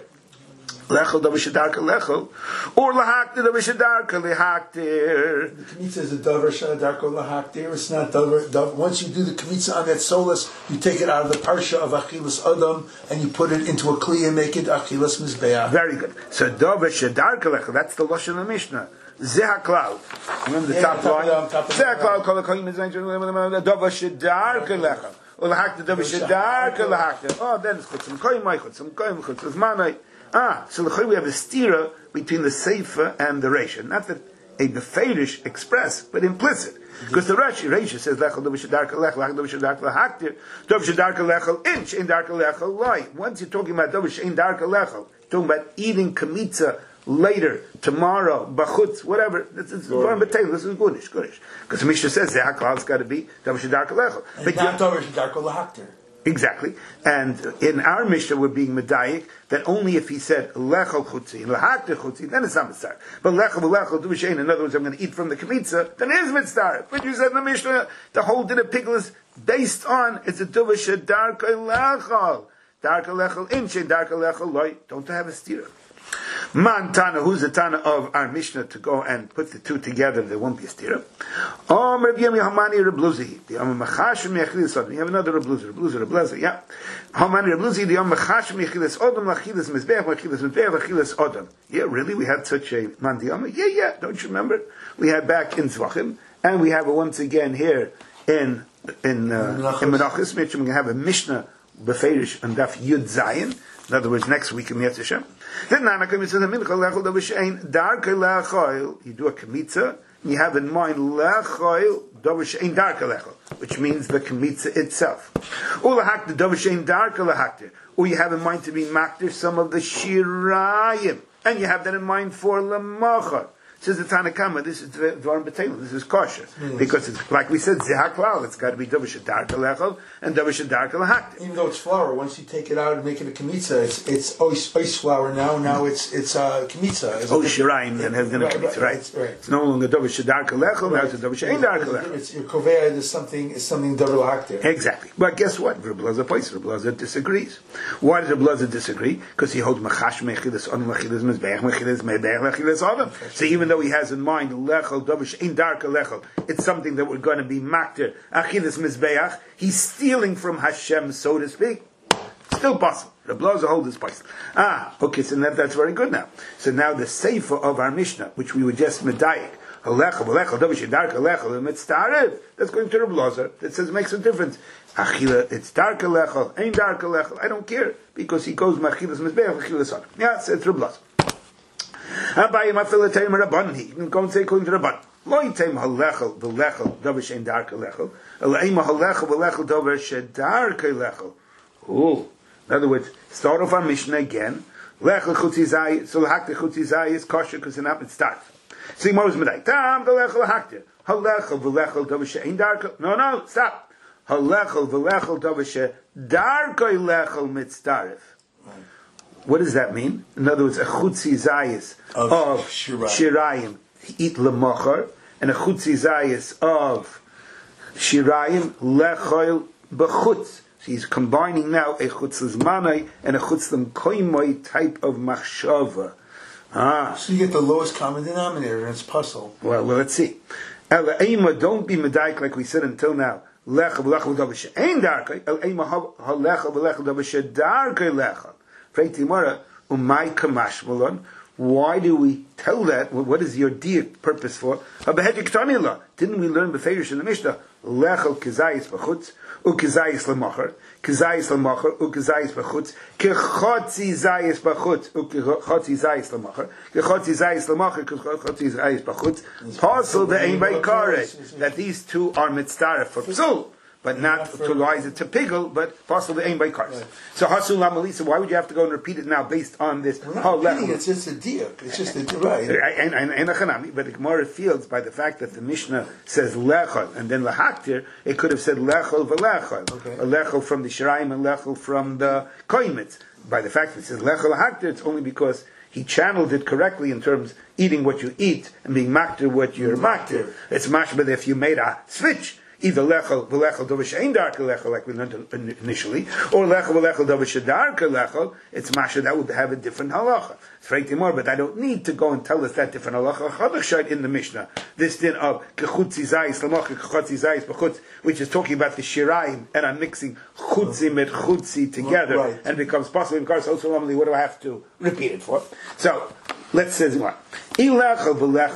Lechel davishadarka lechel, or lahakter davishadarka lehakter. The kmitza is a davar shadarko lahaktir. It's not davar, davar. Once you do the kmitza on that solus, you take it out of the parsha of achilas adam and you put it into a kli and make it achilas mizbeach. Very good. So davishadarka lechel. That's the lashon of Mishnah. Zeh haklal. Remember the Yeah, top top line. of the- top of the- Zeh haklal kol hakoyim mizayim davishadarka lechel. Or lahakter davishadarka lahakter. Oh, then it's chutzim koyim, chutzim koyim, chutzim manay. Ah, so we have a stira between the Seifa and the Reisha. Not that a beferish express, but implicit. Because the Rashi, Reisha says, Lechel dov shadarka lechel, lechel dov shadarka lehaktir, dov shadarka lechel, in shein darka lechel loy. Once you're talking about dov shein darka lechel, talking about eating kamitza later, tomorrow, bachutz, whatever, this is Dvarim B'Teil, this is goodish, goodish. Because the Mishnah says, Zeh haklal got to be dov shadarka lechel. And not davar shadarko lahaktir. Exactly. And in our Mishnah, we're being medayik that only if he said lechel chutzi, lehakter chutzi, then it's not mitzvah. But lechel v'lechel duvashein, in other words, I'm going to eat from the kmitza, then it is mitzvah. But you said in the Mishnah, the whole din of pickle is based on, it's a duvashe darkei lechel. Darkei lechel in, shein darkei lechel loy. Don't have a stira. Man Tana, who's the Tana of our Mishnah to go and put the two together, there won't be a stira. Om Reb Yemi Hamani Reb Luzi, the Om Machashim Yechilis Odom. You have another Reb Luzi, Reb Luzi, Reb Luzi, yeah. Hamani Reb Luzi, the Om Machashim Yechilis Odom, Lachilis Mizbeach, Lachilis Mizbeach, Lachilis Odom. Yeah, really? We had such a Mandiyama? Yeah, yeah, don't you remember? We had back in Zvachim, and we have it once again here in in uh, in Menachos. We're going to have a Mishnah Beferish and Daf Yud Zayin. In other words, next week in Yetz Hashem. Then Nanakim says, "Mincha lechol davishein darkei lechol." You do a kmitza, and you have in mind lechol davishein darkei lechol, which means the kmitza itself. Or lahakter davishein darkei lahakter, or you have in mind to be makter some of the shirayim, and you have that in mind for lemachar. Says the Tanakama, this is Dvarim B'Teil, this is kosher. Mm. Because it's, like we said, Zeh haklal, it's got to be Davish Darka Lechel and Davish Darka Lahaktir. Even though it's flour, once you take it out and make it a kmitza, it's it's ois, ois flour now. Now it's it's uh, kmitza. Oh, shirayim then has been a kmitza, right? Right, right. It's no longer Davish Darka Lechel, now it's a Davish Ein Darka Lechel. It's your kovea is something is something double hakter. Exactly. But guess what? Reb Blazer points. Reb Blazer disagrees. Why does Reb Blazer disagree? Because he holds Machash Mechilas Odom, Mechilas Mizbeach, Mechilas Mebeach, Mechilas Odom. So even though he has in mind lechel davish in darka lechel, it's something that we're going to be makter achilas mizbeach. He's stealing from Hashem, so to speak. Still possible. The blows hold this place. Ah, okay. So that, that's very good now. So now the sefer of our Mishnah, which we were just medayik, lechel lechel davish in darka lechel and mitztarev. That's going to the blazer. That says makes a difference. Achila, it's darka lechel, ain't darka lechel. I don't care because he goes machilas mizbeach, achilas on. Yeah, it's it's blazer. Abayim afilatayim rabban. You can go and say according to rabban. Lo yitem halechel v'lechel davish ein darka lechel. Elaim halechel v'lechel davish darka lechel. Oh, in other words, start off our Mishnah again. Lechel chutzizai, so hakte chutzizai is kosher because it's not mitzdarf. So the Gemara is medayik. Tam the lechel hakte halechel v'lechel davish ein darka. No, no, stop. Halechel v'lechel davish darka lechel mitzdarf. What does that mean? In other words, a chutzi zayis of, of shirayim eat lemachar, and a chutzi zayis of shirayim lechoil bechutz. So he's combining now a chutz manai and a chutz koimoi type of machshava. Ah. So you get the lowest common denominator, and it's puzzle. Well, well, let's see. Ela ema, don't be medaik like we said until now. Lecha v'lecha v'dav she'ein darkei. Ela ema ha'lecha v'lecha v'dav she'darkei lecha. Freiti mara, umay kamash malon. Why do we tell that? What is your dear purpose for? Didn't we learn beferish in the Mishnah? Lechel kizayis b'chutz, ukizayis l'mocher, kizayis l'mocher, ukizayis b'chutz, kechotzi zayis b'chutz, ukechotzi zayis l'mocher, kechotzi zayis l'mocher, kechotzi zayis b'chutz. Pasul ve'ein b'ikaret. That these two are mitzdaref for psul, but not to rise it to pigel, but possibly aim by cars. Right. So Hasul Lamalisa, why would you have to go and repeat it now based on this? We're not repeating, it's just a diak. It's just a right. And, and, and a chanami, but the Gemara feels by the fact that the Mishnah says lechol and then lahaktir, it could have said lechol v'lechol, okay. A lechol from the shiraim and lechol from the koimitz. By the fact that it says lechol lahaktir, it's only because he channeled it correctly in terms eating what you eat and being maktir what you're maktir. It's mashbah if you made a switch. Either lechel v'lechel dovish ein darker lechel, like we learned initially, or lechel v'lechel dovish darker lechel. It's masha that would have a different halacha. It's frankly more, but I don't need to go and tell us that different halacha. Chadachshayt in the Mishnah, this din of kechutzi zayis lamocha kechutzi zayis b'chutz, which is talking about the shiraim, and I'm mixing chutzim and chutzi together, right. And it becomes possible in cars. Also, normally, what do I have to repeat it for? So let's say what. If you're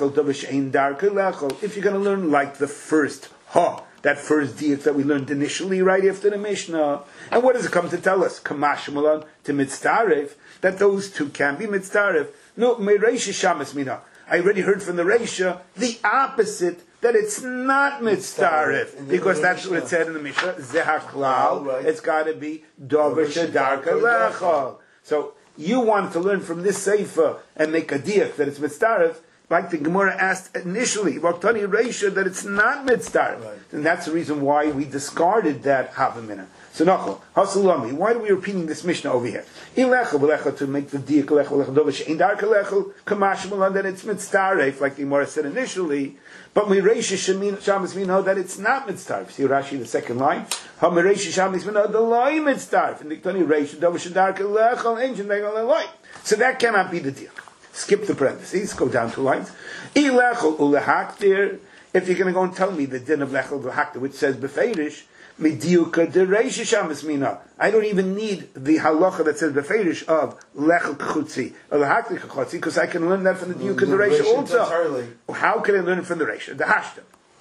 going to learn like the first ha. That first diak that we learned initially, right after the Mishnah. And what does it come to tell us? Kamash malan to mitzdaref, that those two can be mitzdaref. No, me reisha shamas mina. I already heard from the reisha the opposite, that it's not mitzdaref, because that's what it said in the Mishnah. Zehaklal, it's got to be dover shedarka lechol. So you want to learn from this sefer and make a diak that it's mitzdaref. Like the Gemara asked initially, Vaktani Reisha, that it's not mitzdaref. Right. And that's the reason why we discarded that havamina. So Nachal, Hasulami, why are we repeating this Mishnah over here? Ilecha v'lecha, to make the diak lecha v'lecha dovish ein darka lechel, kamash malan, that it's mitzdaref, like the Gemara said initially. But we Reisha shamas we know that it's not mitzdaref. See Rashi, the second line. Ha me Reisha shamas we know the loy mitzdaref. And the Vaktani Reisha dovish darka lechel, engine legal loy. So that cannot be the diak. Skip the parentheses, go down two lines. If you're going to go and tell me the din of lechel ulehaktir, which says beferish, mediuka dereisha shamas mina. I don't even need the halacha that says beferish of lechel kechutzi, ulehaktir kechutzi, because I can learn that from the diuka dereisha also. Entirely. How can I learn it from the reisha? The hashta.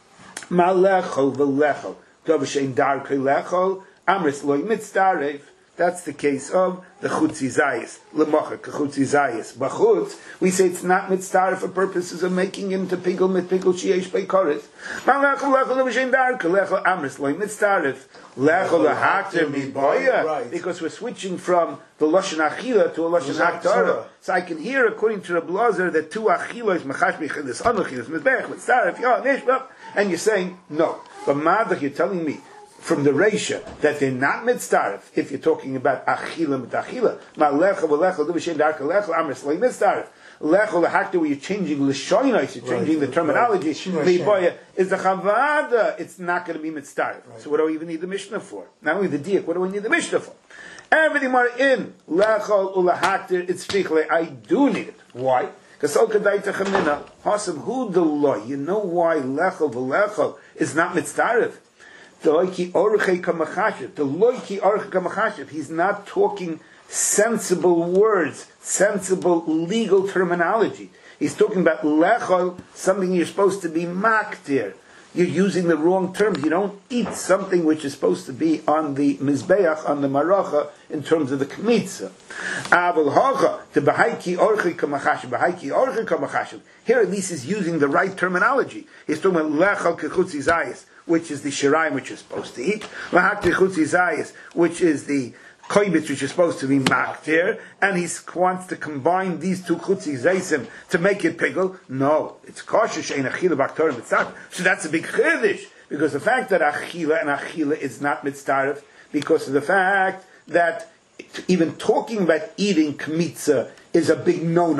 Ma lechel v'lechel, dovashein darkei lechel, amris loy mitzdaref. That's the case of the chutzi zayis, lemocher kechutzi zayis. Bachutz, we say it's not mitzdaref for purposes of making it into pigel mit pigel sheyesh beikoris. Malachol lechol l'v'shem darka lechol amris loy mitzdaref lechol lahakter miboya, because we're switching from the lashon achila to a lashon haktara. So I can hear, according to Reb Lazar, that two achilas mechash mechilas anochilas mizbech mitzdaref ya nishbach, and you're saying no. But madach, you're telling me from the Reisha that they're not mitzdaref. If you're talking about achila mitachila, ma lecha v'lecha d'v'shem darka lecha amris loy mitzdaref. Lecha l'hakta, where you're changing l'shoynos, you're changing right, the terminology. Right. Is the chavada, it's not going to be mitzdaref. Right. So what do we even need the Mishnah for? Not only the diak, what do we need the Mishnah for? Everything more in lechol ulahaktir, it's fichle. I do need it. Why? Because al kadai techamina hasam hu the law. You know why lechol v'lechol is not mitzdaref? The loiki orchei kamachashiv. The loiki orchei kamachashiv. He's not talking sensible words, sensible legal terminology. He's talking about lechol, something you're supposed to be maktir. You're using the wrong terms. You don't eat something which is supposed to be on the mizbeach, on the maracha, in terms of the kmitza. Aval hacha, the b'haiki orchei kamachashiv, b'haiki orchei kamachashiv. Here at least he's using the right terminology. He's talking about lechol kechutzi zayis, which is the shiraim which you're supposed to eat, lahaktir chutzi zayis, which is the koibitz which is supposed to be maktir, and he wants to combine these two chutzi zaysim to make it pigel. No, it's kosher she'en achila b'aktor mitzdaref. So that's a big chiddush, because the fact that achila and achila is not mitzdaref, because of the fact that even talking about eating kmitza is a big no-no.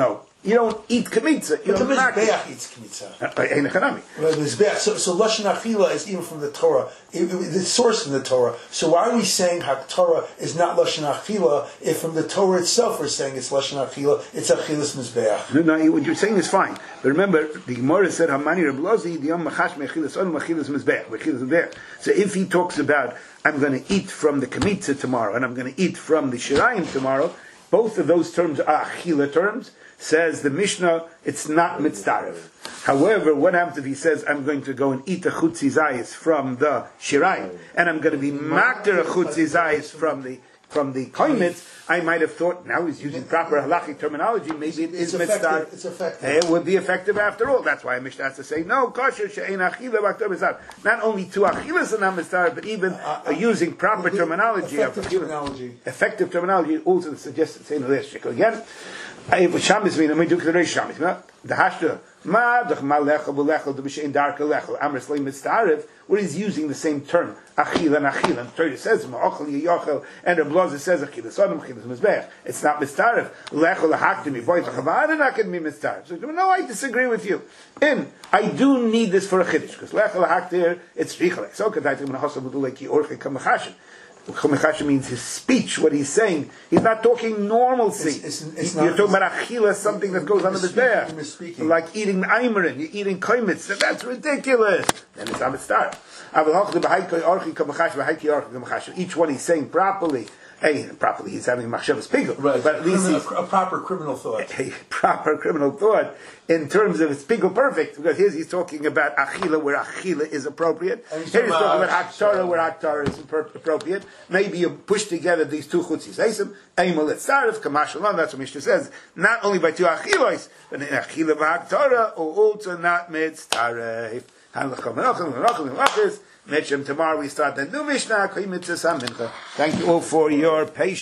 You don't eat kmitza. You But the don't Mizbeach eats kmitza. Uh, The Mizbeach. So, so Lashon Achila is even from the Torah. It, it, it's sourced from the Torah. So why are we saying Haktorah is not Lashon Achila if from the Torah itself we're saying it's Lashon Achila, it's Achilas Mizbeach? No, no, what you're saying is fine. But remember, the Gemara said, Hamani Reb Lozi, the Yom Machash Mechilas On Mechilas Mizbeach, Mechilas Mizbeach. So if he talks about, I'm going to eat from the Kmitza tomorrow, and I'm going to eat from the Shirayim tomorrow, both of those terms are Achila terms. Says the Mishnah, it's not mitzdarif. However, what happens if he says, I'm going to go and eat a chutzi zayis from the shirayim, and I'm going to be makter a chutzi zayis from the from the koimitz, I might have thought, now he's using proper halachic terminology, maybe it is mitzdarif. It's effective. It would be effective after all. That's why Mishnah has to say, no, kosher she'ein achila v'aktor mitzdarif. Not only two achilas are not mitzdarif, but even uh, uh, using proper terminology. Effective of terminology. Effective terminology also suggests the same this. Again, I have Shabbos mean, I mean, do the Reish Shabbos. The Hashta, Ma, the Malechel, Belechel, the B'Shein Darka Lechel, Amr Slay Mitzdarif, where he's using the same term, Achil and Achil, and Torah says, Ma'ochel Yochel, and the Blazer says, Achil, Sodom, Achil, Mizbech. It's not Mitzdarif. Lechel, Haktimi, Voice, Chavad, and Akadmi Mitzdarif. So, no, I disagree with you. In, I do need this for a Chiddush, because Lechel, Haktir, it's Richalek. So, Kadaitim, and Hossa, Buduleki, Orche, Kamachashin. Chomechasha means his speech, what he's saying. He's not talking normalcy. It's, it's, it's You're not, talking about achila, something that goes under the bear. Like eating aimerin, you're eating koimitz. That's ridiculous. Then it's amitztar. Each one he's saying properly. Hey, properly, he's having machshavas pigul. Right, but at least he's a, a proper criminal thought. A proper criminal thought in terms of it's pigul perfect, because here he's talking about achila where achila is appropriate. Here he's talking about haktara where haktara is appropriate. Maybe you push together these two chutzis. Eisim, eimal etzarif, kamashalon, that's what Mishnah says. Not only by two achilos, but in achila v'haktara, or also not mitzarif. Tomorrow we start the new Mishnah. Thank you all for your patience.